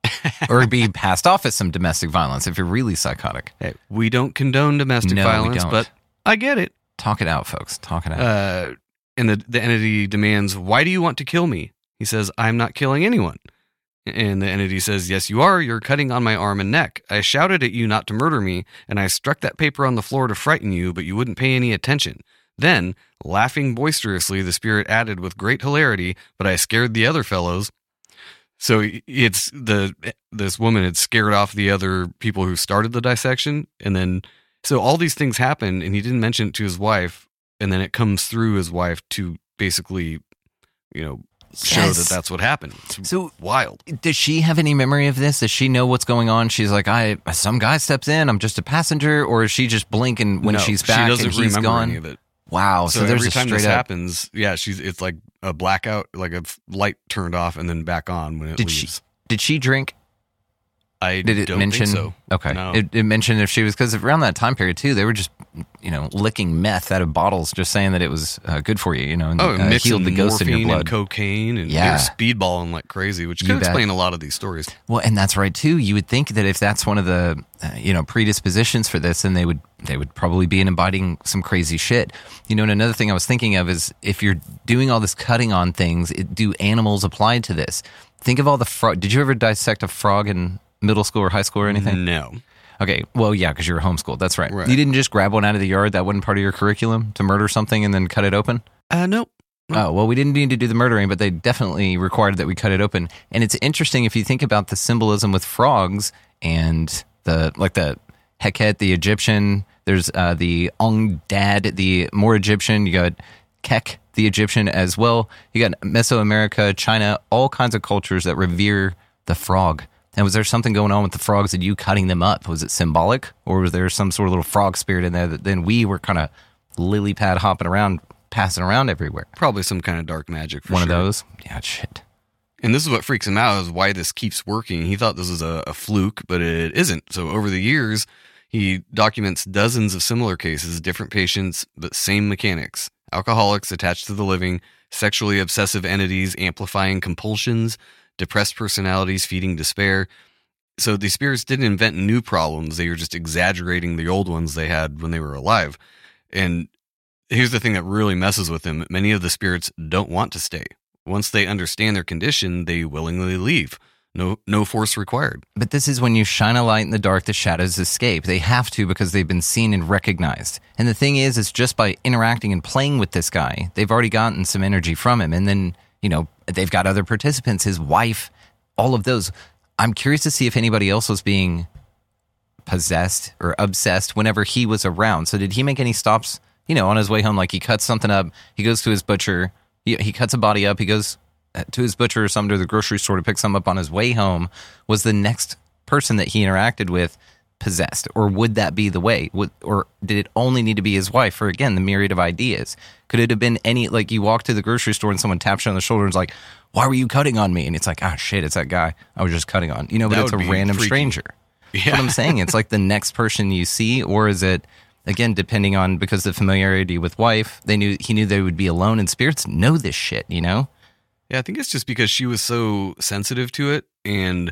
D: Or be passed off as some domestic violence if you're really psychotic.
C: Hey, we don't condone domestic
D: no,
C: violence, but I get it.
D: Talk it out, folks. Talk it out.
C: Uh, and the, the entity demands, "Why do you want to kill me?" He says, "I'm not killing anyone." And the entity says, "Yes, you are. You're cutting on my arm and neck. I shouted at you not to murder me, and I struck that paper on the floor to frighten you, but you wouldn't pay any attention." Then, laughing boisterously, the spirit added with great hilarity, "But I scared the other fellows." So it's the this woman had scared off the other people who started the dissection, and then so all these things happen, and he didn't mention it to his wife, and then it comes through his wife to basically, you know, show
D: yes.
C: that that's what happened. It's
D: so
C: wild.
D: Does she have any memory of this? Does she know what's going on? She's like, I some guy steps in, I'm just a passenger, or is she just blinking when
C: no,
D: she's back
C: she doesn't
D: and he's
C: remember
D: gone?
C: any of it.
D: Wow.
C: So,
D: So, there's
C: every
D: a
C: time
D: straight
C: this
D: up.
C: happens, yeah, she's it's like a blackout, like a light turned off and then back on when it
D: Did
C: leaves.
D: she? Did she drink?
C: I
D: Did it
C: don't
D: mention?
C: think so.
D: Okay.
C: No.
D: It, it mentioned if she was, because around that time period too, they were just, you know, licking meth out of bottles, just saying that it was uh, good for you, you know, and
C: Oh,
D: uh,
C: mixing
D: healed the ghost in your
C: morphine
D: blood.
C: and cocaine and
D: Yeah.
C: yeah. speedballing like crazy, which
D: You
C: could
D: bet.
C: explain a lot of these stories.
D: Well, and that's right too. You would think that if that's one of the, uh, you know, predispositions for this, then they would they would probably be embodying some crazy shit. You know, and another thing I was thinking of is if you're doing all this cutting on things, it, do animals apply to this? Think of all the frog. Did you ever dissect a frog in middle school or high school or anything?
C: No.
D: Okay, well, yeah, because you were homeschooled. That's right.
C: Right.
D: You didn't just grab one out of the yard? That wasn't part of your curriculum to murder something and then cut it open?
C: Uh, nope.
D: Oh, well, we didn't need to do the murdering, but they definitely required that we cut it open. And it's interesting if you think about the symbolism with frogs and the, like the Heket, the Egyptian, there's uh, the Ong Dad, the more Egyptian, you got Kek, the Egyptian as well. You got Mesoamerica, China, all kinds of cultures that revere the frog. And was there something going on with the frogs and you cutting them up? Was it symbolic? Or was there some sort of little frog spirit in there that then we were kind of lily pad hopping around, passing around everywhere?
C: Probably some kind of dark magic for
D: One
C: sure.
D: of those? Yeah, shit.
C: And this is what freaks him out, is why this keeps working. He thought this was a, a fluke, but it isn't. So over the years, he documents dozens of similar cases, different patients, but same mechanics. Alcoholics attached to the living, sexually obsessive entities amplifying compulsions, depressed personalities feeding despair. So these spirits didn't invent new problems. They were just exaggerating the old ones they had when they were alive. And here's the thing that really messes with him. Many of the spirits don't want to stay. Once they understand their condition, they willingly leave. No no force required.
D: But this is when you shine a light in the dark, the shadows escape. They have to because they've been seen and recognized. And the thing is, is just by interacting and playing with this guy, they've already gotten some energy from him. And then, you know, they've got other participants, his wife, all of those. I'm curious to see if anybody else was being possessed or obsessed whenever he was around. So did he make any stops, you know, on his way home? Like he cuts something up, he goes to his butcher, he, he cuts a body up, he goes to his butcher or something to the grocery store to pick some up on his way home. Was the next person that he interacted with possessed? Or would that be the way? Would, or did it only need to be his wife for, again, the myriad of ideas? Could it have been any, like you walk to the grocery store and someone taps you on the shoulder and is like, why were you cutting on me? And it's like, ah, shit, it's that guy I was just cutting on. You know, but
C: That
D: it's a
C: would be
D: random
C: freaky.
D: stranger.
C: Yeah.
D: That's what I'm saying. It's like the next person you see, or is it, again, depending on, because the familiarity with wife, they knew he knew they would be alone, and spirits know this shit, you know?
C: Yeah, I think it's just because she was so sensitive to it, and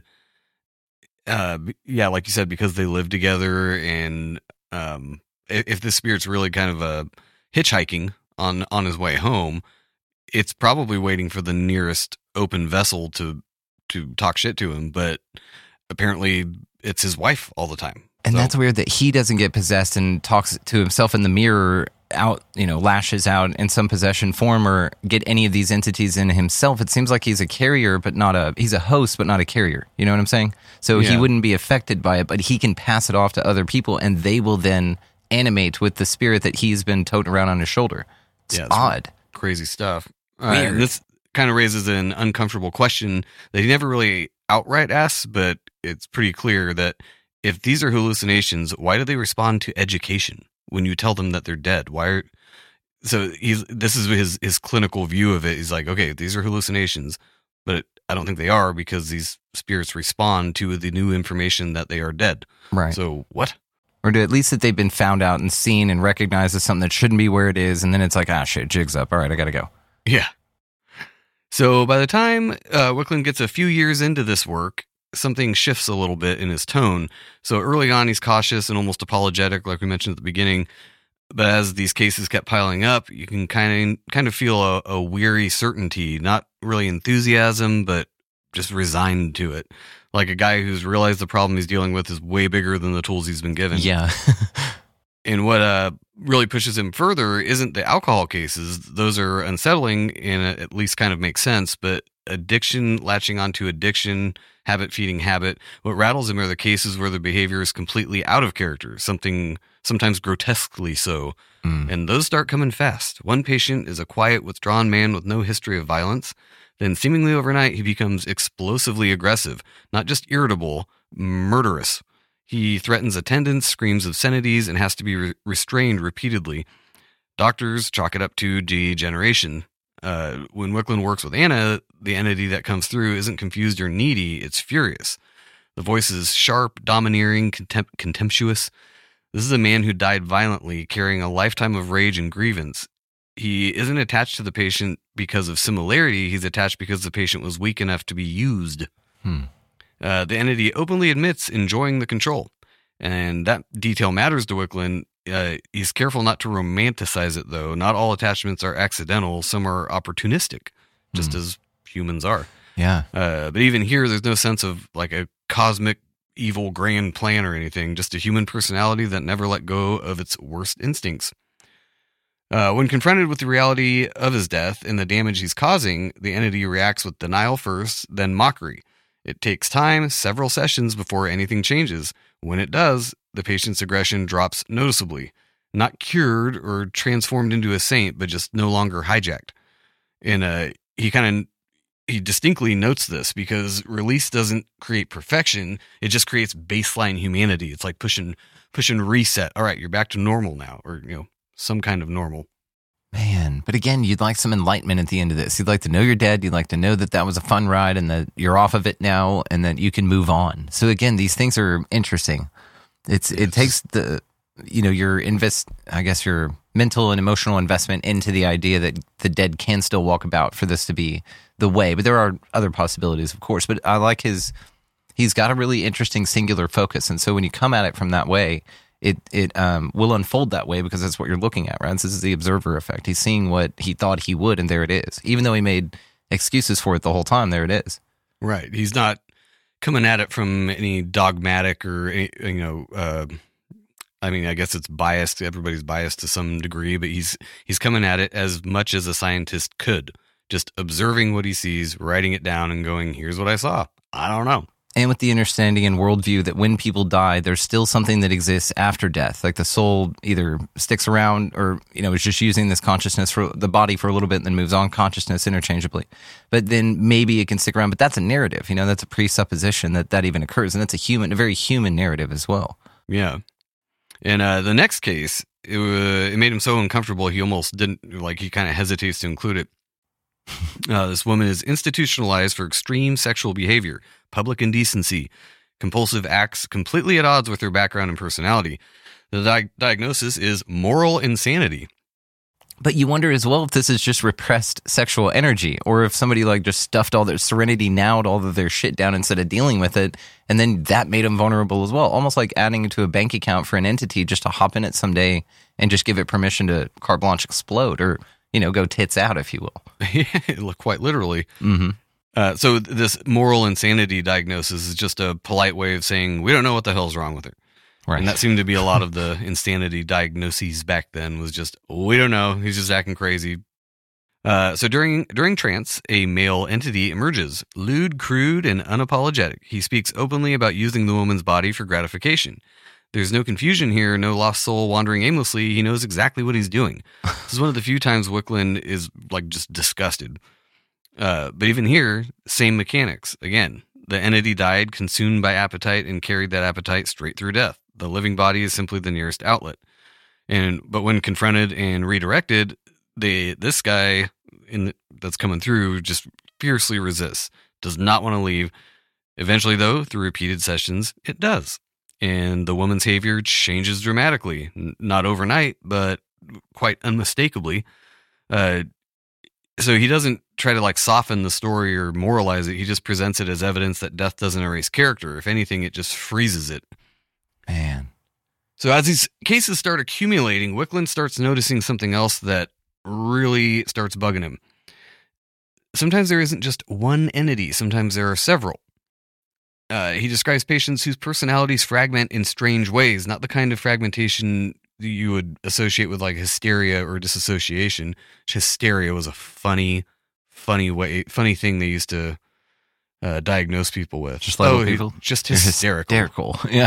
C: uh, yeah, like you said, because they live together, and um, if, if the spirit's really kind of uh, hitchhiking on on his way home, it's probably waiting for the nearest open vessel to to talk shit to him. But apparently, it's his wife all the time.
D: And
C: So-
D: that's weird that he doesn't get possessed and talks to himself in the mirror, out, you know, lashes out in some possession form, or get any of these entities in himself. It seems like he's a carrier, but not a, he's a host, but not a carrier. You know what I'm saying? So he
C: Yeah.
D: wouldn't be affected by it, but he can pass it off to other people and they will then animate with the spirit that he's been toting around on his shoulder. It's
C: Yeah, it's
D: odd.
C: crazy stuff.
D: Weird.
C: Uh, this kind of raises an uncomfortable question that he never really outright asks, but it's pretty clear that if these are hallucinations, why do they respond to education when you tell them that they're dead? Why are so he's this is his his clinical view of it. He's like, okay, these are hallucinations, but I don't think they are, because these spirits respond to the new information that they are dead.
D: Right.
C: So what?
D: Or do at least that they've been found out and seen and recognized as something that shouldn't be where it is. And then it's like, ah, shit, jig's up. All right, I got to go.
C: Yeah. So by the time uh, Wicklund gets a few years into this work, something shifts a little bit in his tone. So early on, he's cautious and almost apologetic, like we mentioned at the beginning. But as these cases kept piling up, you can kind of kind of feel a, a weary certainty, not really enthusiasm, but just resigned to it. Like a guy who's realized the problem he's dealing with is way bigger than the tools he's been given.
D: Yeah.
C: And what uh, really pushes him further isn't the alcohol cases. Those are unsettling and at least kind of make sense. But addiction, latching onto addiction, habit feeding habit, what rattles him are the cases where the behavior is completely out of character, something sometimes grotesquely so.
D: Mm.
C: And those start coming fast. One patient is a quiet, withdrawn man with no history of violence. Then seemingly overnight, he becomes explosively aggressive, not just irritable, murderous. He threatens attendants, screams obscenities, and has to be re- restrained repeatedly. Doctors chalk it up to degeneration. Uh, when Wicklund works with Anna, the entity that comes through isn't confused or needy, it's furious. The voice is sharp, domineering, contempt- contemptuous. This is a man who died violently, carrying a lifetime of rage and grievance. He isn't attached to the patient because of similarity, he's attached because the patient was weak enough to be used.
D: Hmm.
C: Uh, the entity openly admits enjoying the control, and that detail matters to Wicklund. Uh, he's careful not to romanticize it, though. Not all attachments are accidental. Some are opportunistic, just
D: Hmm.
C: as humans are.
D: Yeah.
C: Uh, but even here, there's no sense of like a cosmic evil grand plan or anything, just a human personality that never let go of its worst instincts. Uh, when confronted with the reality of his death and the damage he's causing, the entity reacts with denial first, then mockery. It takes time, several sessions, before anything changes. When it does, the patient's aggression drops noticeably. Not cured or transformed into a saint, but just no longer hijacked. And uh, he kind of he distinctly notes this because release doesn't create perfection; it just creates baseline humanity. It's like pushing pushing reset. All right, you're back to normal now, or you know, some kind of normal.
D: Man, but again, you'd like some enlightenment at the end of this. You'd like to know you're dead. You'd like to know that that was a fun ride and that you're off of it now and that you can move on. So again, these things are interesting. It's yes. It takes the, you know, your invest, I guess your mental and emotional investment into the idea that the dead can still walk about for this to be the way. But there are other possibilities, of course. But I like his, he's got a really interesting singular focus. And so when you come at it from that way, It it um, will unfold that way because that's what you're looking at, right? This is the observer effect. He's seeing what he thought he would, and there it is. Even though he made excuses for it the whole time, there it is.
C: Right. He's not coming at it from any dogmatic or, any, you know, uh, I mean, I guess it's biased. Everybody's biased to some degree, but he's he's coming at it as much as a scientist could. Just observing what he sees, writing it down, and going, here's what I saw. I don't know.
D: And with the understanding and worldview that when people die, there's still something that exists after death. Like the soul either sticks around or, you know, is just using this consciousness for the body for a little bit and then moves on consciousness interchangeably. But then maybe it can stick around. But that's a narrative, you know, that's a presupposition that that even occurs. And that's a human, a very human narrative as well.
C: Yeah. And uh, the next case, it, uh, it made him so uncomfortable he almost didn't, like he kind of hesitates to include it. Uh, this woman is institutionalized for extreme sexual behavior, public indecency, compulsive acts completely at odds with her background and personality. The di- diagnosis is moral insanity.
D: But you wonder as well if this is just repressed sexual energy, or if somebody like just stuffed all their serenity nowed all of their shit down instead of dealing with it, and then that made them vulnerable as well. Almost like adding into a bank account for an entity just to hop in it someday and just give it permission to carte blanche explode, or you know, go tits out, if you will.
C: Yeah, quite literally.
D: Mm-hmm.
C: Uh, so this moral insanity diagnosis is just a polite way of saying we don't know what the hell's wrong with her.
D: Right.
C: And that seemed to be a lot of the insanity diagnoses back then was just, we don't know. He's just acting crazy. Uh, so during during trance, a male entity emerges, lewd, crude, and unapologetic. He speaks openly about using the woman's body for gratification. There's no confusion here, no lost soul wandering aimlessly. He knows exactly what he's doing. This is one of the few times Wicklund is like just disgusted. Uh, but even here, same mechanics. Again, the entity died, consumed by appetite, and carried that appetite straight through death. The living body is simply the nearest outlet. And but when confronted and redirected, they this guy in the, that's coming through just fiercely resists, does not want to leave. Eventually, though, through repeated sessions, it does. And the woman's behavior changes dramatically. N- not overnight, but quite unmistakably. Uh, so he doesn't try to like soften the story or moralize it. He just presents it as evidence that death doesn't erase character. If anything, it just freezes it.
D: Man.
C: So as these cases start accumulating, Wicklund starts noticing something else that really starts bugging him. Sometimes there isn't just one entity. Sometimes there are several. Uh, he describes patients whose personalities fragment in strange ways, not the kind of fragmentation you would associate with like hysteria or disassociation. Hysteria was a funny, funny way, funny thing they used to uh, diagnose people with.
D: Just little
C: oh,
D: people?
C: Just
D: You're
C: hysterical.
D: Hysterical. Yeah.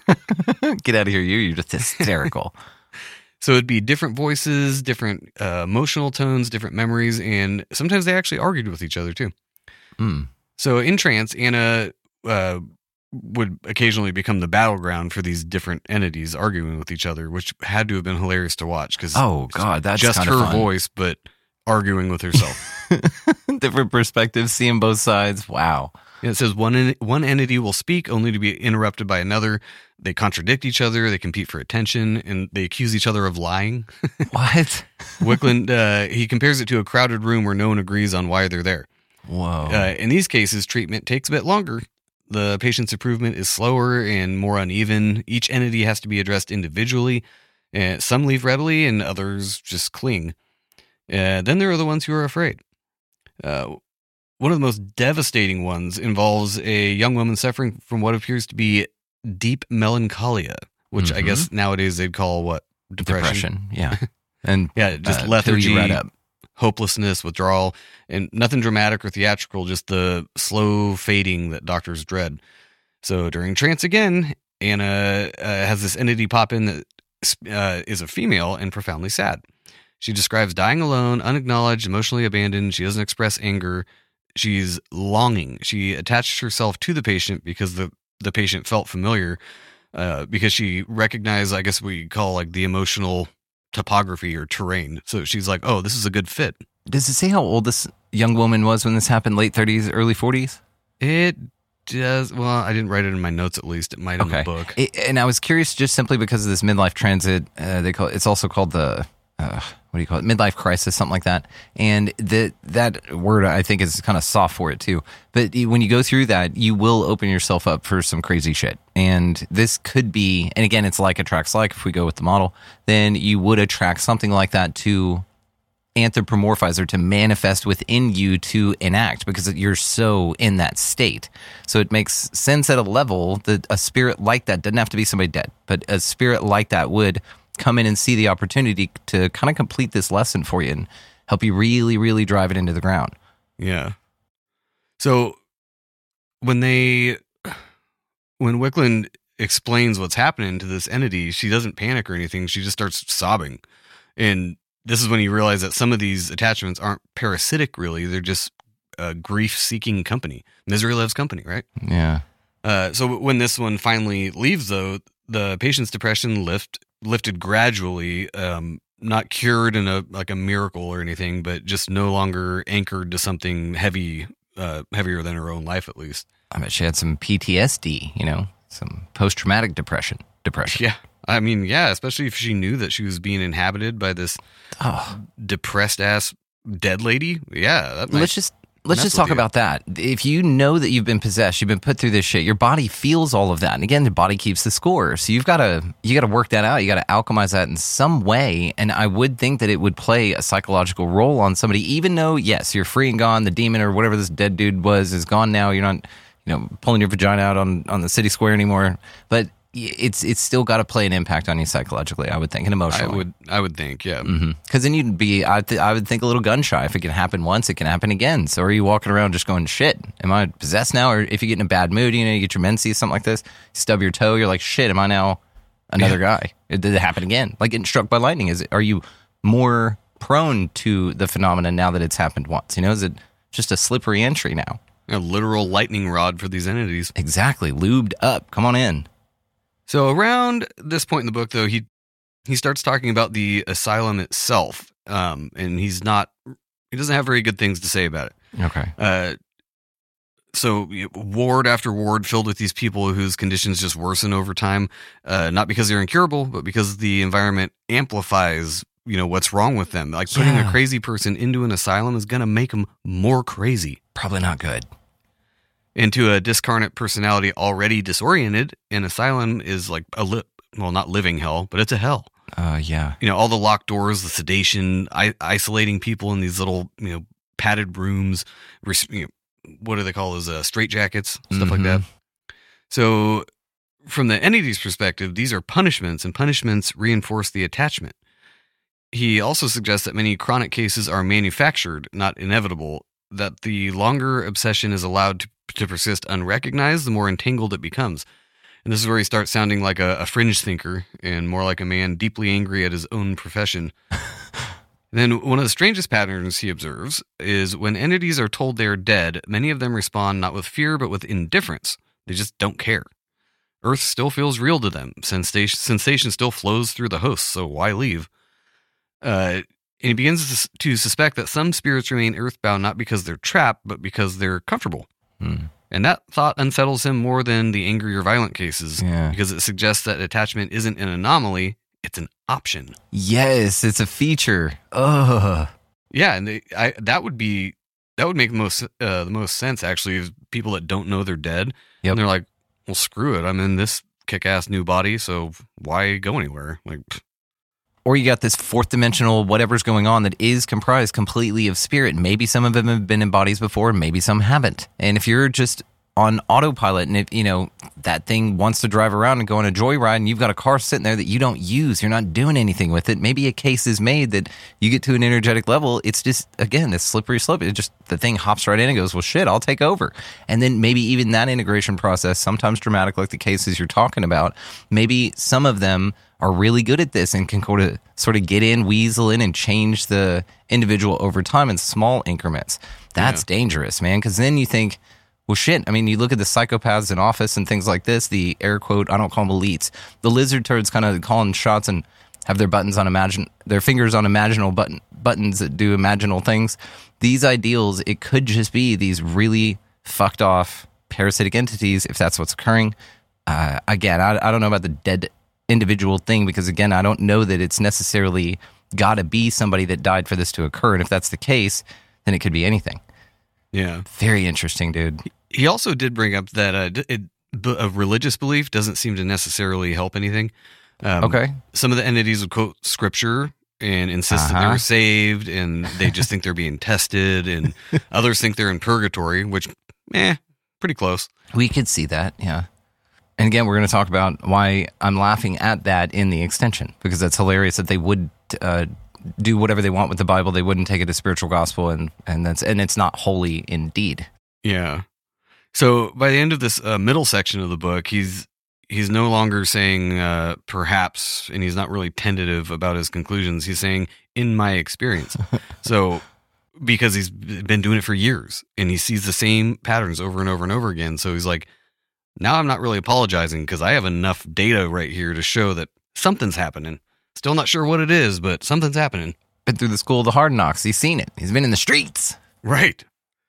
D: Get out of here, you. You're just hysterical.
C: So it'd be different voices, different uh, emotional tones, different memories, and sometimes they actually argued with each other too.
D: Mm.
C: So in trance, Anna uh, would occasionally become the battleground for these different entities arguing with each other, which had to have been hilarious to watch because
D: oh god, that's
C: just her
D: fun.
C: voice, but arguing with herself.
D: Different perspectives, seeing both sides. Wow.
C: Yeah, it says one one entity will speak only to be interrupted by another. They contradict each other. They compete for attention, and they accuse each other of lying.
D: What?
C: Wicklund, uh, he compares it to a crowded room where no one agrees on why they're there.
D: Whoa.
C: Uh, in these cases, treatment takes a bit longer. The patient's improvement is slower and more uneven. Each entity has to be addressed individually. Uh, some leave readily, and others just cling. Uh, then there are the ones who are afraid. Uh, one of the most devastating ones involves a young woman suffering from what appears to be deep melancholia, which
D: Mm-hmm.
C: I guess nowadays they'd call what? Depression.
D: Depression, yeah. And
C: Yeah, just
D: uh, who
C: lethargy,
D: you read up.
C: hopelessness, withdrawal, and nothing dramatic or theatrical, just the slow fading that doctors dread. So during trance again, Anna uh, has this entity pop in that uh, is a female and profoundly sad. She describes dying alone, unacknowledged, emotionally abandoned. She doesn't express anger. She's longing. She attached herself to the patient because the, the patient felt familiar, uh, because she recognized, I guess we call like the emotional topography or terrain. So she's like, oh, this is a good fit.
D: Does it say how old this young woman was when this happened? Late thirties, early forties?
C: It does. Well, I didn't write it in my notes, at least. It might in the book.
D: It, and I was curious just simply because of this midlife transit. Uh, they call it, it's also called the, uh, what do you call it? Midlife crisis, something like that. And the, that word, I think, is kind of soft for it too. But when you go through that, you will open yourself up for some crazy shit. And this could be, and again, it's like attracts like, if we go with the model, then you would attract something like that to anthropomorphize or to manifest within you to enact because you're so in that state. So it makes sense at a level that a spirit like that doesn't have to be somebody dead, but a spirit like that would come in and see the opportunity to kind of complete this lesson for you and help you really, really drive it into the ground.
C: Yeah. So when they, when Wicklund explains what's happening to this entity, she doesn't panic or anything. She just starts sobbing. And this is when you realize that some of these attachments aren't parasitic, really. They're just uh, grief-seeking company. Misery loves company, right?
D: Yeah.
C: Uh, so when this one finally leaves, though, the patient's depression lift lifted gradually, um, not cured in a like a miracle or anything, but just no longer anchored to something heavy, uh, heavier than her own life, at least.
D: I bet she had some P T S D, you know, some post-traumatic depression. Depression.
C: Yeah. I mean, yeah, especially if she knew that she was being inhabited by this
D: Oh.
C: depressed ass dead lady. Yeah, that might
D: Let's just let's
C: mess
D: just
C: with
D: talk
C: you.
D: about that. If you know that you've been possessed, you've been put through this shit, your body feels all of that. And again, the body keeps the score. So you've got to you got to work that out. You got to alchemize that in some way. And I would think that it would play a psychological role on somebody, even though, yes, you're free and gone. The demon or whatever this dead dude was is gone now. You're not, you know, pulling your vagina out on, on the city square anymore. But it's it's still got to play an impact on you psychologically, I would think, and
C: I
D: emotionally.
C: would, I would think, yeah.
D: Because then you'd be, I, th- I would think, a little gun shy. If it can happen once, it can happen again. So are you walking around just going, shit, am I possessed now? Or if you get in a bad mood, you know, you get your menses, something like this, you stub your toe, you're like, shit, am I now another guy? It, did it happen again? Like getting struck by lightning. Is it, are you more prone to the phenomenon now that it's happened once? You know, is it just a slippery entry now?
C: A literal lightning rod for these entities.
D: Exactly. Lubed up. Come on in.
C: So around this point in the book, though, he he starts talking about the asylum itself, um, and he's not he doesn't have very good things to say about it.
D: Okay.
C: Uh, so ward after ward filled with these people whose conditions just worsen over time, uh, not because they're incurable, but because the environment amplifies, you know, what's wrong with them. Like putting
D: Yeah.
C: a crazy person into an asylum is going to make them more crazy.
D: Probably not good.
C: Into a discarnate personality already disoriented, an asylum is like a li- well, not living hell, but it's a hell.
D: Uh, yeah.
C: You know, all the locked doors, the sedation, I- isolating people in these little, you know, padded rooms. Res- you know, what do they call those? Uh, straitjackets, stuff like that. So, from the entity's perspective, these are punishments, and punishments reinforce the attachment. He also suggests that many chronic cases are manufactured, not inevitable. That the longer obsession is allowed to, to persist unrecognized, the more entangled it becomes. And this is where he starts sounding like a, a fringe thinker and more like a man deeply angry at his own profession. Then one of the strangest patterns he observes is when entities are told they are dead, many of them respond not with fear but with indifference. They just don't care. Earth still feels real to them. Sensation, sensation still flows through the host, so why leave? Uh, and he begins to, to suspect that some spirits remain earthbound not because they're trapped, but because they're comfortable.
D: Hmm.
C: And that thought unsettles him more than the angry or violent cases,
D: Yeah.
C: because it suggests that attachment isn't an anomaly, it's an option.
D: Yes, it's a feature. Ugh.
C: Yeah, and they, I, that would be that would make the most uh, the most sense actually. Is people that don't know they're dead,
D: Yep.
C: and they're like, "Well, screw it, I'm in this kick-ass new body, so why go anywhere?" Like, pfft.
D: or you got this fourth dimensional whatever's going on that is comprised completely of spirit. Maybe some of them have been in bodies before, maybe some haven't. And if you're just on autopilot and if, you know, that thing wants to drive around and go on a joyride and you've got a car sitting there that you don't use, you're not doing anything with it, maybe a case is made that you get to an energetic level, it's just, again, this slippery slope. It just, the thing hops right in and goes, well, shit, I'll take over. And then maybe even that integration process, sometimes dramatic like the cases you're talking about, maybe some of them are really good at this and can sort of, sort of get in, weasel in, and change the individual over time in small increments. That's yeah. dangerous, man, because then you think, well, shit, I mean, you look at the psychopaths in Office and things like this, the air quote, I don't call them elites, the lizard turds kind of calling shots and have their buttons on imagine, their fingers on imaginal button, buttons that do imaginal things. These ideals, it could just be these really fucked off parasitic entities, if that's what's occurring. Uh, again, I, I don't know about the dead individual thing, because again, I don't know that it's necessarily got to be somebody that died for this to occur. And if that's the case, then it could be anything.
C: Yeah.
D: Very interesting, dude.
C: He also did bring up that uh, it, a religious belief doesn't seem to necessarily help anything. Um,
D: okay.
C: Some of the entities would quote scripture and insist
D: uh-huh.
C: that they were saved, and they just think they're being tested, and others think they're in purgatory, which, eh, pretty close.
D: We could see that, yeah. And again, we're going to talk about why I'm laughing at that in the extension, because that's hilarious that they would uh, do whatever they want with the Bible. They wouldn't take it as spiritual gospel, and and that's and it's not holy indeed.
C: Yeah. So by the end of this uh, middle section of the book, he's he's no longer saying uh, perhaps, and he's not really tentative about his conclusions. He's saying, in my experience. So because he's been doing it for years, and he sees the same patterns over and over and over again. So he's like, now I'm not really apologizing because I have enough data right here to show that something's happening. Still not sure what it is, but something's happening.
D: Been through the school of the hard knocks. He's seen it. He's been in the streets.
C: Right.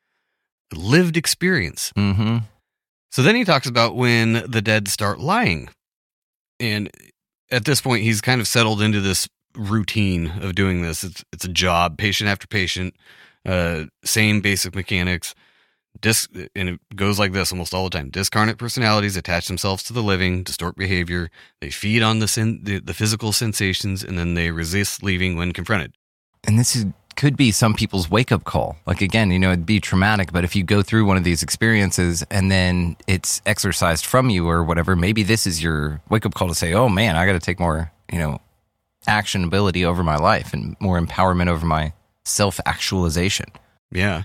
C: Lived experience.
D: Mm-hmm.
C: So then he talks about when the dead start lying. And at this point, he's kind of settled into this routine of doing this. It's it's a job, patient after patient, uh, same basic mechanics. Dis- and it goes like this almost all the time. Discarnate personalities attach themselves to the living, distort behavior. They feed on the, sen- the, the physical sensations, and then they resist leaving when confronted.
D: And this is, could be some people's wake-up call. Like, again, you know, it'd be traumatic, but if you go through one of these experiences and then it's exorcised from you or whatever, maybe this is your wake-up call to say, oh, man, I got to take more, you know, actionability over my life and more empowerment over my self-actualization.
C: Yeah.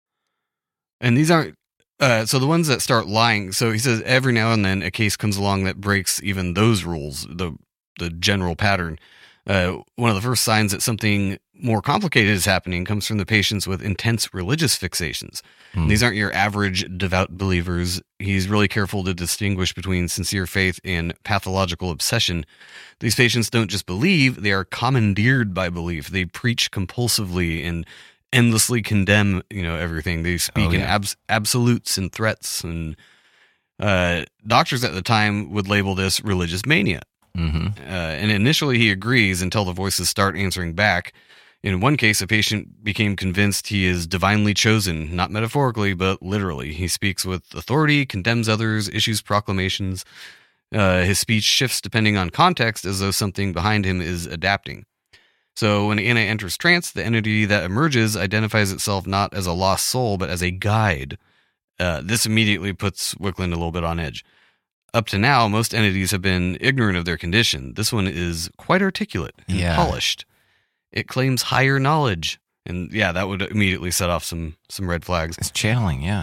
C: And these aren't, uh, so the ones that start lying, so he says every now and then a case comes along that breaks even those rules, the the general pattern. Uh, one of the first signs that something more complicated is happening comes from the patients with intense religious fixations. Hmm. These aren't your average devout believers. He's really careful to distinguish between sincere faith and pathological obsession. These patients don't just believe, they are commandeered by belief. They preach compulsively and endlessly condemn, you know, everything. They speak oh, yeah. in abs- absolutes and threats, and uh, doctors at the time would label this religious mania.
D: Mm-hmm.
C: Uh, and initially he agrees until the voices start answering back. In one case, a patient became convinced he is divinely chosen, not metaphorically, but literally. He speaks with authority, condemns others, issues proclamations. Uh, his speech shifts depending on context, as though something behind him is adapting. So when Anna enters trance, the entity that emerges identifies itself not as a lost soul, but as a guide. Uh, this immediately puts Wicklund a little bit on edge. Up to now, most entities have been ignorant of their condition. This one is quite articulate and
D: yeah.
C: polished. It claims higher knowledge. And yeah, that would immediately set off some some red flags.
D: It's channeling, yeah.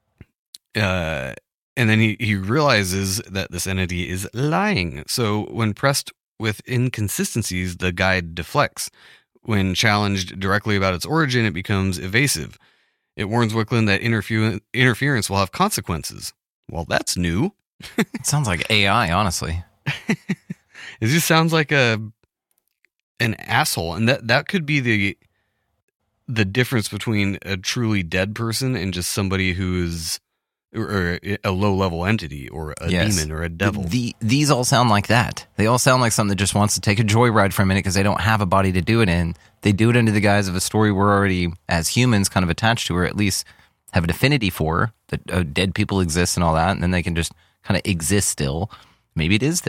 C: Uh, and then he, he realizes that this entity is lying. So when pressed with inconsistencies, the guide deflects. When challenged directly about its origin, it becomes evasive. It warns Wicklund that interfe- interference will have consequences. Well, that's new.
D: It sounds like A I, honestly.
C: It just sounds like a an asshole, and that, that could be the the difference between a truly dead person and just somebody who's or a low level entity or a
D: yes.
C: demon or a devil.
D: The, these all sound like that. They all sound like something that just wants to take a joyride for a minute because they don't have a body to do it in. They do it under the guise of a story we're already, as humans, kind of attached to, or at least have an affinity for, that uh, dead people exist and all that, and then they can just kind of exist still. Maybe it is this.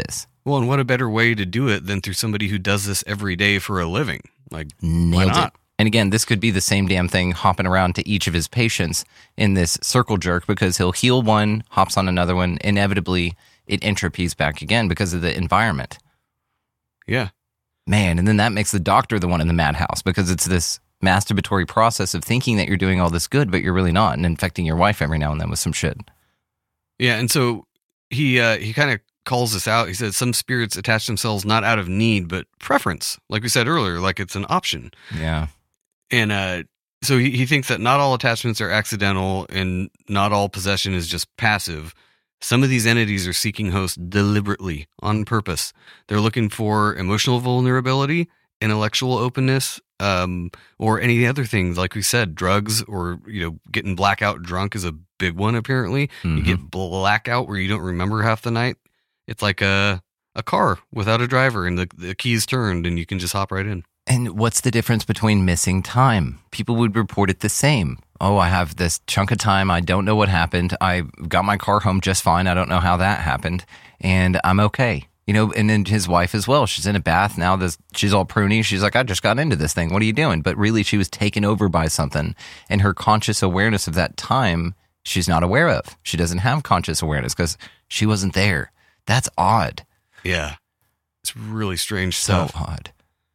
C: Well, and what a better way to do it than through somebody who does this every day for a living? Like,
D: Nailed
C: why not?
D: it. And again, this could be the same damn thing hopping around to each of his patients in this circle jerk, because he'll heal one, hops on another one. Inevitably, it entropies back again because of the environment.
C: Yeah.
D: Man, and then that makes the doctor the one in the madhouse, because it's this masturbatory process of thinking that you're doing all this good, but you're really not, and infecting your wife every now and then with some shit.
C: Yeah, and so he uh, he kind of calls this out. He says some spirits attach themselves not out of need, but preference. Like we said earlier, like it's an option.
D: Yeah.
C: And uh, so he, he thinks that not all attachments are accidental and not all possession is just passive. Some of these entities are seeking hosts deliberately, on purpose. They're looking for emotional vulnerability, intellectual openness, um, or any other things. Like we said, drugs, or, you know, getting blackout drunk is a big one, apparently.
D: Mm-hmm.
C: You get blackout where you don't remember half the night. It's like a, a car without a driver, and the, the key's turned and you can just hop right in.
D: And what's the difference between missing time? People would report it the same. Oh, I have this chunk of time. I don't know what happened. I got my car home just fine. I don't know how that happened. And I'm okay. You know, and then his wife as well. She's in a bath now. This, she's all pruny. She's like, I just got into this thing. What are you doing? But really, she was taken over by something. And her conscious awareness of that time, she's not aware of. She doesn't have conscious awareness because she wasn't there. That's odd.
C: Yeah. It's really strange
D: So
C: stuff.
D: odd.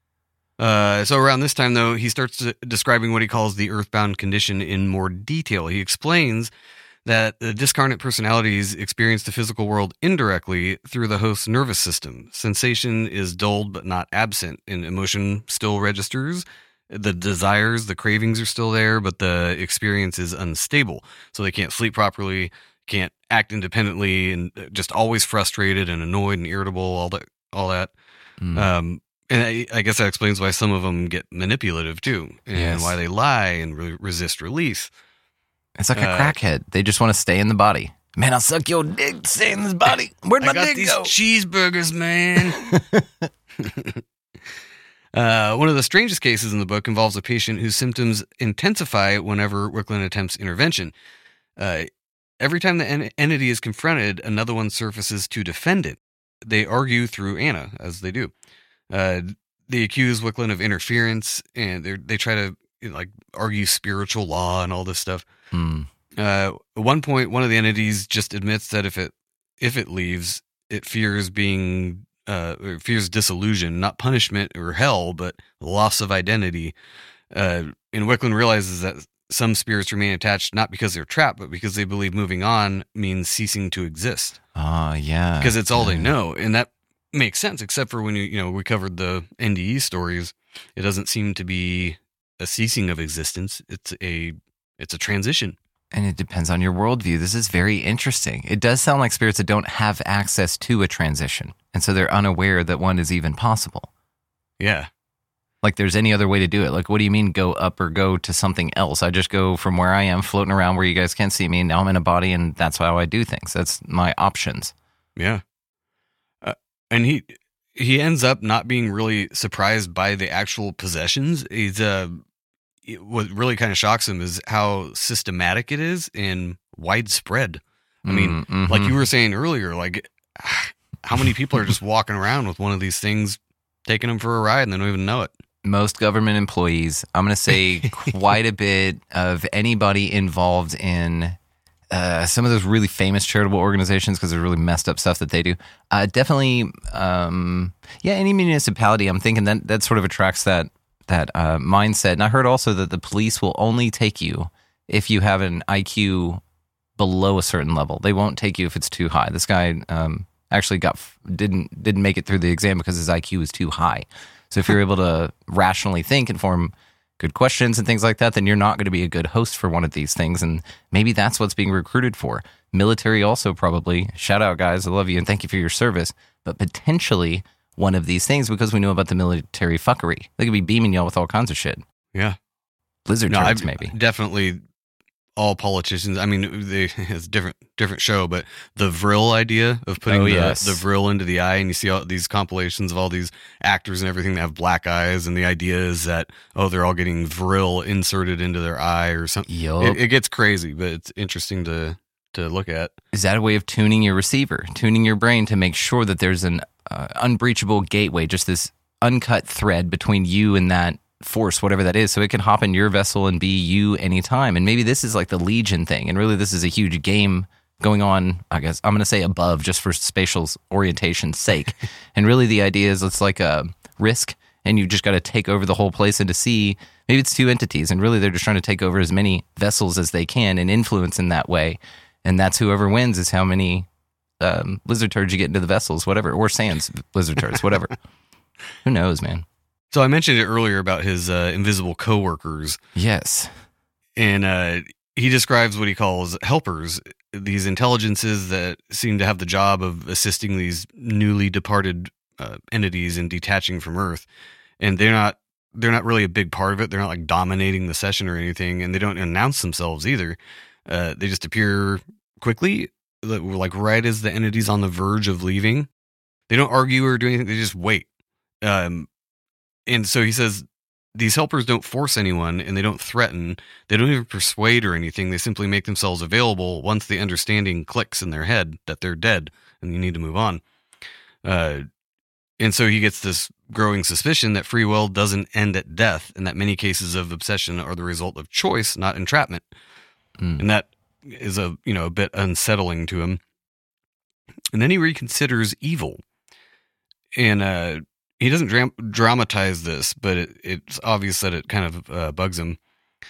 C: Uh, so around this time, though, he starts describing what he calls the earthbound condition in more detail. He explains that the discarnate personalities experience the physical world indirectly through the host's nervous system. Sensation is dulled but not absent, and emotion still registers. The desires, the cravings are still there, but the experience is unstable. So they can't sleep properly, can't act independently, and just always frustrated and annoyed and irritable, all that. All that.
D: Mm.
C: Um, And I, I guess that explains why some of them get manipulative, too, and
D: Yes.
C: why they lie and re- resist release.
D: It's like a
C: Uh,
D: crackhead. They just want to stay in the body. Man, I'll suck your dick to stay in this body. Where'd my
C: I got
D: dick
C: these
D: go?
C: cheeseburgers, man. uh, one of the strangest cases in the book involves a patient whose symptoms intensify whenever Wicklund attempts intervention. Uh, every time the en- entity is confronted, another one surfaces to defend it. They argue through Anna, as they do. Uh, they accuse Wicklund of interference, and they they try to you know, like argue spiritual law and all this stuff.
D: Hmm.
C: Uh, at one point, one of the entities just admits that if it if it leaves, it fears being uh, or fears disillusion, not punishment or hell, but loss of identity. Uh, and Wicklund realizes that some spirits remain attached not because they're trapped, but because they believe moving on means ceasing to exist,
D: Oh, yeah.
C: because it's all they
D: Yeah.
C: know, and that makes sense. Except for when you you know we covered the N D E stories, it doesn't seem to be a ceasing of existence. It's a it's a transition.
D: And it depends on your worldview. This is very interesting. It does sound like spirits that don't have access to a transition. And so they're unaware that one is even possible.
C: Yeah.
D: Like there's any other way to do it. Like, what do you mean go up or go to something else? I just go from where I am floating around where you guys can't see me. Now I'm in a body and that's how I do things. That's my options.
C: Yeah. Uh, and he he ends up not being really surprised by the actual possessions. He's uh it- what really kind of shocks him is how systematic it is and widespread. I mean,
D: Mm, mhm.
C: like you were saying earlier, like how many people are just walking around with one of these things, taking them for a ride, and they don't even know it.
D: Most government employees, I'm going to say quite a bit of anybody involved in uh, some of those really famous charitable organizations, because there's really messed up stuff that they do. Uh, definitely, um, yeah, any municipality, I'm thinking that that sort of attracts that that uh, mindset. And I heard also that the police will only take you if you have an I Q below a certain level. They won't take you if it's too high. This guy um, actually got didn't didn't make it through the exam because his I Q was too high. So if you're able to rationally think and form good questions and things like that, then you're not going to be a good host for one of these things. And maybe that's what's being recruited for. Military also probably. Shout out, guys. I love you and thank you for your service. But potentially one of these things, because we know about the military fuckery. They could be beaming y'all with all kinds of shit.
C: Yeah.
D: Lizard
C: No,
D: turrets,
C: I've
D: maybe.
C: definitely all politicians. I mean, they, it's a different different show, but the Vril idea of putting
D: Oh,
C: the,
D: yes.
C: the Vril into the eye, and you see all these compilations of all these actors and everything that have black eyes, and the idea is that oh, they're all getting Vril inserted into their eye or something.
D: Yup.
C: It, it gets crazy, but it's interesting to to look at.
D: Is that a way of tuning your receiver, tuning your brain to make sure that there's an uh, unbreachable gateway, just this uncut thread between you and that force, whatever that is, so it can hop in your vessel and be you anytime. And maybe this is like the Legion thing, and really this is a huge game going on, I guess I'm going to say above just for spatial orientation's sake. And really the idea is it's like a Risk, and you just got to take over the whole place and to see, maybe it's two entities, and really they're just trying to take over as many vessels as they can and influence in that way. And that's whoever wins is how many um, lizard turds you get into the vessels, whatever, or sans lizard turds, whatever. Who knows, man?
C: So I mentioned it earlier about his uh, invisible coworkers.
D: Yes.
C: And uh, he describes what he calls helpers, these intelligences that seem to have the job of assisting these newly departed uh, entities in detaching from Earth. And they're not they're not really a big part of it. They're not like dominating the session or anything, and they don't announce themselves either. Uh, they just appear quickly, like right as the entity's on the verge of leaving. They don't argue or do anything. They just wait. Um, and so he says these helpers don't force anyone, and they don't threaten. They don't even persuade or anything. They simply make themselves available once the understanding clicks in their head that they're dead and you need to move on. Uh, and so he gets this growing suspicion that free will doesn't end at death, and that many cases of obsession are the result of choice, not entrapment. Mm. And that is a you know a bit unsettling to him. And then he reconsiders evil, and uh, he doesn't dram- dramatize this, but it, it's obvious that it kind of uh, bugs him.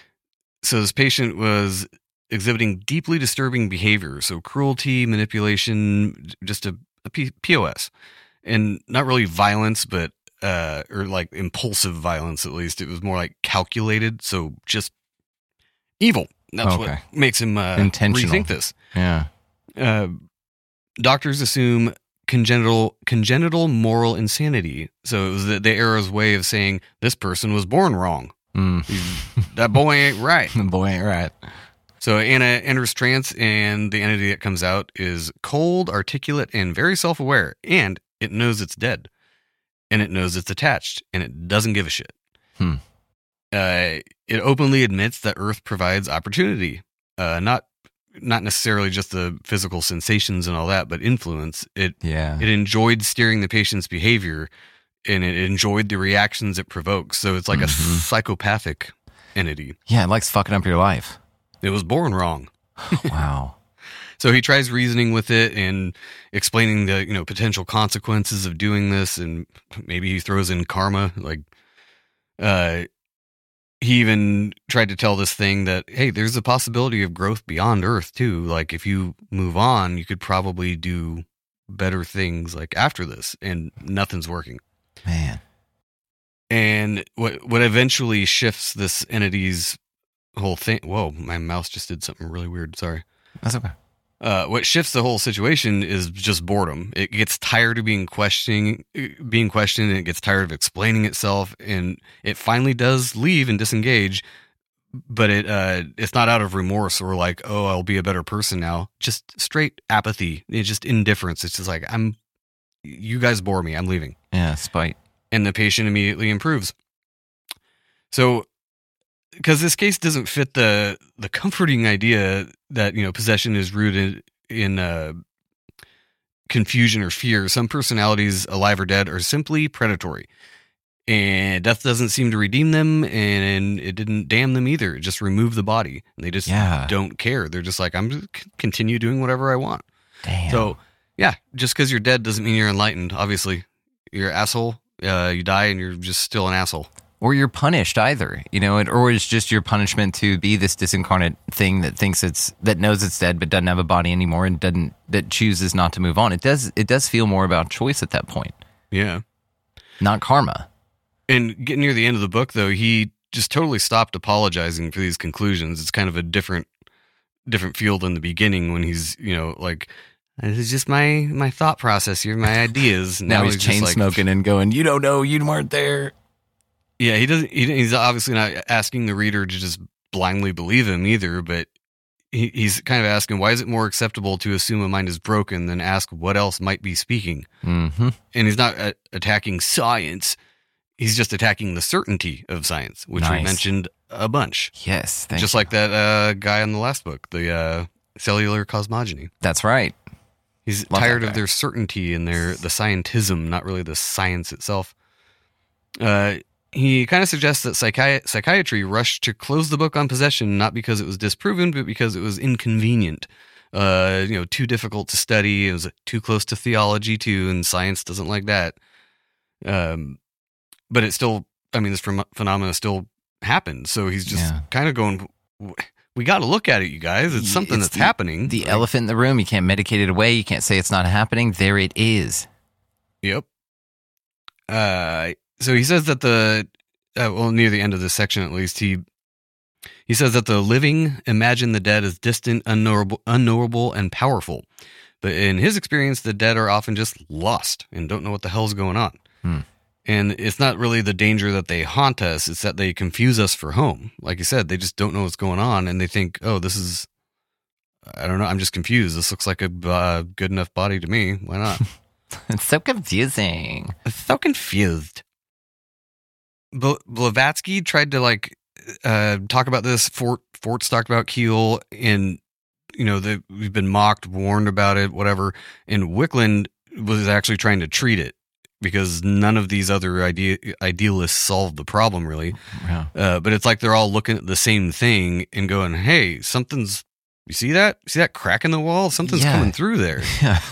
C: So this patient was exhibiting deeply disturbing behavior, so cruelty, manipulation, just a, a P- POS, and not really violence, but uh, or like impulsive violence. At least it was more like calculated, so just evil. That's
D: okay.
C: what makes him uh,
D: intentional.
C: rethink this.
D: Yeah.
C: Uh, doctors assume congenital congenital moral insanity. So it was the, the era's way of saying this person was born wrong.
D: Mm.
C: That boy ain't right.
D: The boy ain't right.
C: So Anna enters trance, and the entity that comes out is cold, articulate, and very self-aware. And it knows it's dead. And it knows it's attached. And it doesn't give a shit.
D: Hmm.
C: Uh, it openly admits that Earth provides opportunity. Uh, not not necessarily just the physical sensations and all that, but influence. It
D: yeah.
C: It enjoyed steering the patient's behavior, and it enjoyed the reactions it provokes. So it's like mm-hmm. a psychopathic entity.
D: Yeah, it likes fucking up your life.
C: It was born wrong.
D: Wow.
C: So he tries reasoning with it and explaining the you know potential consequences of doing this, and maybe he throws in karma. Like, uh, he even tried to tell this thing that, hey, there's a possibility of growth beyond Earth too. Like, if you move on, you could probably do better things like after this, and nothing's working.
D: Man.
C: And what what eventually shifts this entity's whole thing. Whoa, my mouse just did something really weird. Sorry.
D: That's okay.
C: Uh, what shifts the whole situation is just boredom. It gets tired of being questioning, being questioned, and it gets tired of explaining itself, and it finally does leave and disengage. But it uh, it's not out of remorse or like, oh, I'll be a better person now. Just straight apathy. It's just indifference. It's just like, I'm, you guys bore me. I'm leaving.
D: Yeah, spite. And
C: the patient immediately improves. So, because this case doesn't fit the the comforting idea that you know possession is rooted in uh, confusion or fear. Some personalities, alive or dead, are simply predatory, and death doesn't seem to redeem them, and it didn't damn them either. It just removed the body, and they just
D: yeah.
C: don't care. They're just like, I'm just continue doing whatever I want.
D: Damn.
C: So yeah, just because you're dead doesn't mean you're enlightened. Obviously, you're an asshole. Uh, you die, and you're just still an asshole.
D: Or you're punished either, you know, it, or it's just your punishment to be this disincarnate thing that thinks it's, that knows it's dead, but doesn't have a body anymore and doesn't, that chooses not to move on. It does, it does feel more about choice at that point.
C: Yeah.
D: Not karma.
C: And getting near the end of the book, though, he just totally stopped apologizing for these conclusions. It's kind of a different, different feel than the beginning when he's, you know, like, this is just my, my thought process here, my ideas.
D: now, now he's, he's chain like, smoking and going, you don't know, you weren't there.
C: Yeah, he doesn't. He, he's obviously not asking the reader to just blindly believe him either, but he, he's kind of asking, why is it more acceptable to assume a mind is broken than ask what else might be speaking?
D: Mm-hmm.
C: And he's not uh, attacking science. He's just attacking the certainty of science, which
D: nice.
C: we mentioned a bunch.
D: Yes.
C: Just
D: you.
C: like that uh, guy in the last book, the uh, cellular cosmogony.
D: That's right.
C: He's
D: Love
C: tired
D: that
C: of
D: guy.
C: their certainty and their the scientism, not really the science itself. Uh, he kind of suggests that psychi- psychiatry rushed to close the book on possession, not because it was disproven, but because it was inconvenient. Uh, you know, too difficult to study. It was too close to theology too, and science doesn't like that. Um, but it still, I mean, this phem- phenomena still happened. So he's just
D: Yeah.
C: kind of going, we got to look at it, you guys. It's something
D: It's
C: that's
D: the-
C: happening.
D: The
C: Like,
D: elephant in the room, you can't medicate it away. You can't say it's not happening. There it is.
C: Yep. Uh, so he says that the, uh, well, near the end of this section at least, he he says that the living imagine the dead as distant, unknowable, unknowable, and powerful. But in his experience, the dead are often just lost and don't know what the hell's going on.
D: Hmm.
C: And it's not really the danger that they haunt us, it's that they confuse us for home. Like you said, they just don't know what's going on, and they think, oh, this is, I don't know, I'm just confused. This looks like a uh, good enough body to me. Why not?
D: It's so confusing.
C: So confused. Bl- Blavatsky tried to like uh, talk about this. Fort Fort's talked about Keel, and you know that we've been mocked, warned about it, whatever. And Wickland was actually trying to treat it because none of these other idea idealists solved the problem really.
D: Yeah.
C: Uh, but it's like they're all looking at the same thing and going, "Hey, something's. You see that? See that crack in the wall? Something's
D: Yeah.
C: coming through there."
D: Yeah.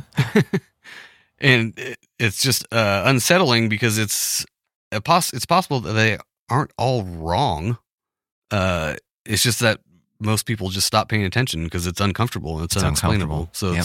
C: And it- it's just uh, unsettling because it's a poss- it's possible that they aren't all wrong. Uh, it's just that most people just stop paying attention because it's uncomfortable and it's,
D: It's
C: unexplainable.
D: uncomfortable.
C: So,
D: Yep.
C: it's,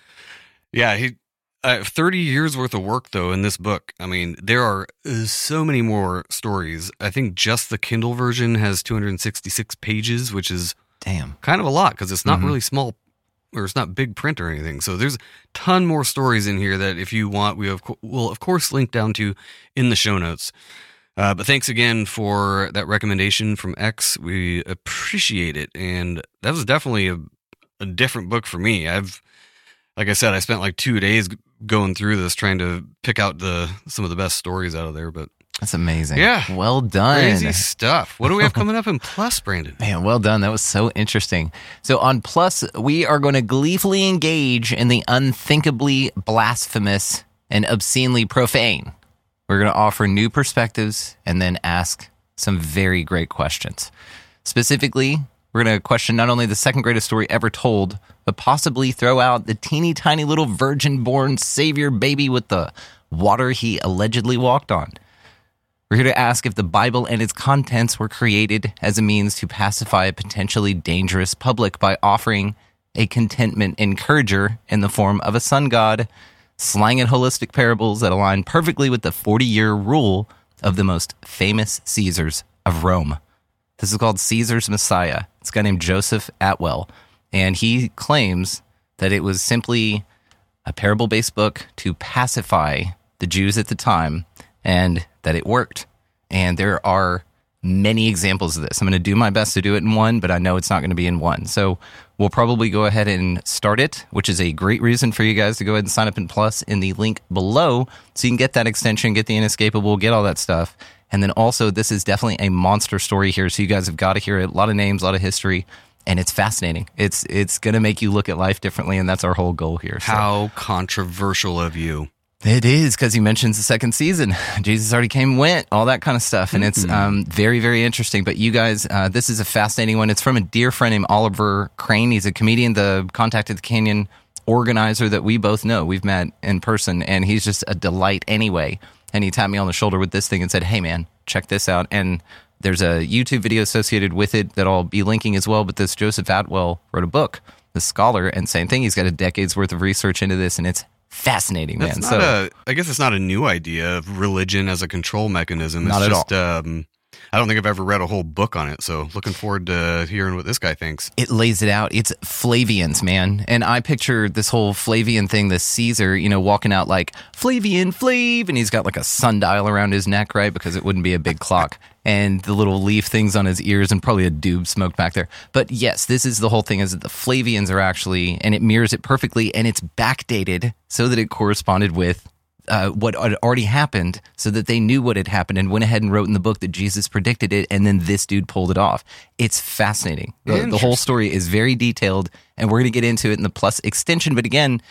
C: yeah, he uh, thirty years worth of work though in this book. I mean, there are uh, so many more stories. I think just the Kindle version has two hundred sixty-six pages, which is
D: Damn.
C: kind of a lot because it's not
D: Mhm.
C: really small or it's not big print or anything. So there's a ton more stories in here that if you want, we have, will of course link down to in the show notes. Uh, but thanks again for that recommendation from X. We appreciate it. And that was definitely a, a different book for me. I've, like I said, I spent like two days g- going through this trying to pick out the some of the best stories out of there. But
D: That's amazing.
C: Yeah.
D: Well done.
C: crazy stuff. What do we have coming up in Plus, Brandon?
D: Man, well done. That was so interesting. So on Plus, we are going to gleefully engage in the unthinkably blasphemous and obscenely profane. We're going to offer new perspectives and then ask some very great questions. Specifically, we're going to question not only the second greatest story ever told, but possibly throw out the teeny tiny little virgin-born savior baby with the water he allegedly walked on. We're here to ask if the Bible and its contents were created as a means to pacify a potentially dangerous public by offering a contentment encourager in the form of a sun god, slanging holistic parables that align perfectly with the forty-year rule of the most famous Caesars of Rome. This is called Caesar's Messiah. It's a guy named Joseph Atwell, and he claims that it was simply a parable-based book to pacify the Jews at the time, and that it worked. And there are many examples of this. I'm going to do my best to do it in one, but I know it's not going to be in one. So we'll probably go ahead and start it, which is a great reason for you guys to go ahead and sign up in Plus in the link below so you can get that extension, get the inescapable, get all that stuff. And then also, this is definitely a monster story here, so you guys have got to hear it. A lot of names, a lot of history, and it's fascinating. It's it's going to make you look at life differently, and that's our whole goal here. So.
C: How controversial of you.
D: It is, because he mentions the second season. Jesus already came and went, all that kind of stuff. And it's um, very, very interesting. But you guys, uh, this is a fascinating one. It's from a dear friend named Oliver Crane. He's a comedian, the Contact at the Canyon organizer that we both know. We've met in person, and he's just a delight anyway. And he tapped me on the shoulder with this thing and said, hey, man, check this out. And there's a YouTube video associated with it that I'll be linking as well. But this Joseph Atwell wrote a book, the scholar, and same thing. He's got a decade's worth of research into this, and it's fascinating, man.
C: That's not
D: So
C: a, I guess it's not a new idea of religion as a control mechanism. It's
D: Not at
C: just, Um, I don't think I've ever read a whole book on it. So looking forward to hearing what this guy thinks.
D: it lays it out. It's Flavians, man. And I picture this whole Flavian thing, this Caesar, you know, walking out like Flavian Flav, and he's got like a sundial around his neck, right? Because it wouldn't be a big clock. And the little leaf things on his ears and probably a doob smoked back there. But yes, this is the whole thing, is that the Flavians are actually, and it mirrors it perfectly, and it's backdated so that it corresponded with uh, what had already happened, so that they knew what had happened and went ahead and wrote in the book that Jesus predicted it, and then this dude pulled it off. It's fascinating. The, the whole story is very detailed, and we're going to get into it in the Plus extension. But again,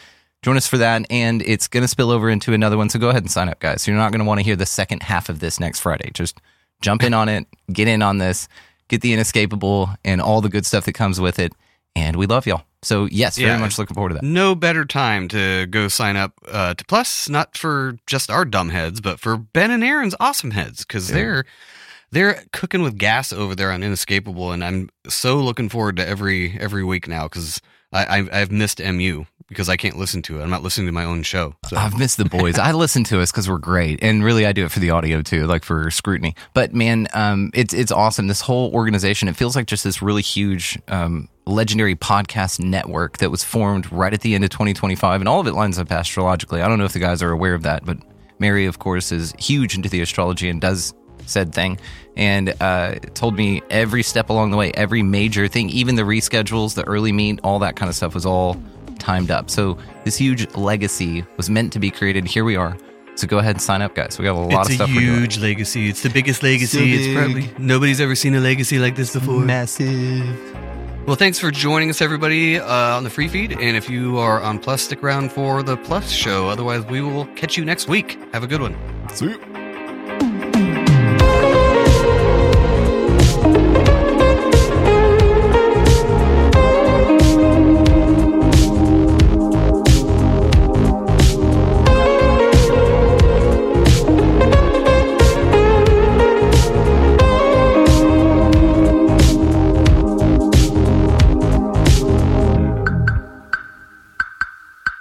D: join us for that, and it's going to spill over into another one, so go ahead and sign up, guys. So you're not going to want to hear the second half of this next Friday. Just jump in on it, get in on this, get the Inescapable and all the good stuff that comes with it, and we love y'all. So yes, very
C: Yeah.
D: much looking forward to that.
C: No better time to go sign up uh, to Plus, not for just our dumb heads, but for Ben and Aaron's awesome heads, because
D: Yeah.
C: they're they're cooking with gas over there on Inescapable, and I'm so looking forward to every every week now, because I I've, I've missed M U because I can't listen to it. I'm not listening to my own show. So.
D: I've missed the boys. I listen to us because we're great, and really, I do it for the audio too, like for scrutiny. But man, um, it's it's awesome. This whole organization, it feels like just this really huge, um, legendary podcast network that was formed right at the end of twenty twenty-five, and all of it lines up astrologically. I don't know if the guys are aware of that, but Mary, of course, is huge into the astrology and does said thing, and uh, told me every step along the way, every major thing, even the reschedules, the early meet, all that kind of stuff was all timed up. So this huge legacy was meant to be created. Here we are. So go ahead and sign up, guys. We got a lot
C: it's
D: of stuff.
C: It's a huge legacy. It's the biggest legacy.
D: So
C: it's
D: big.
C: probably nobody's ever seen a legacy like this before.
D: Massive.
C: Well, thanks for joining us, everybody, uh, on the free feed. And if you are on Plus, stick around for the Plus show. Otherwise, we will catch you next week. Have a good one.
D: See you.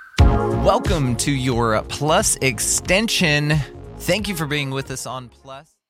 D: Welcome to your Plus extension. Thank you for being with us on Plus.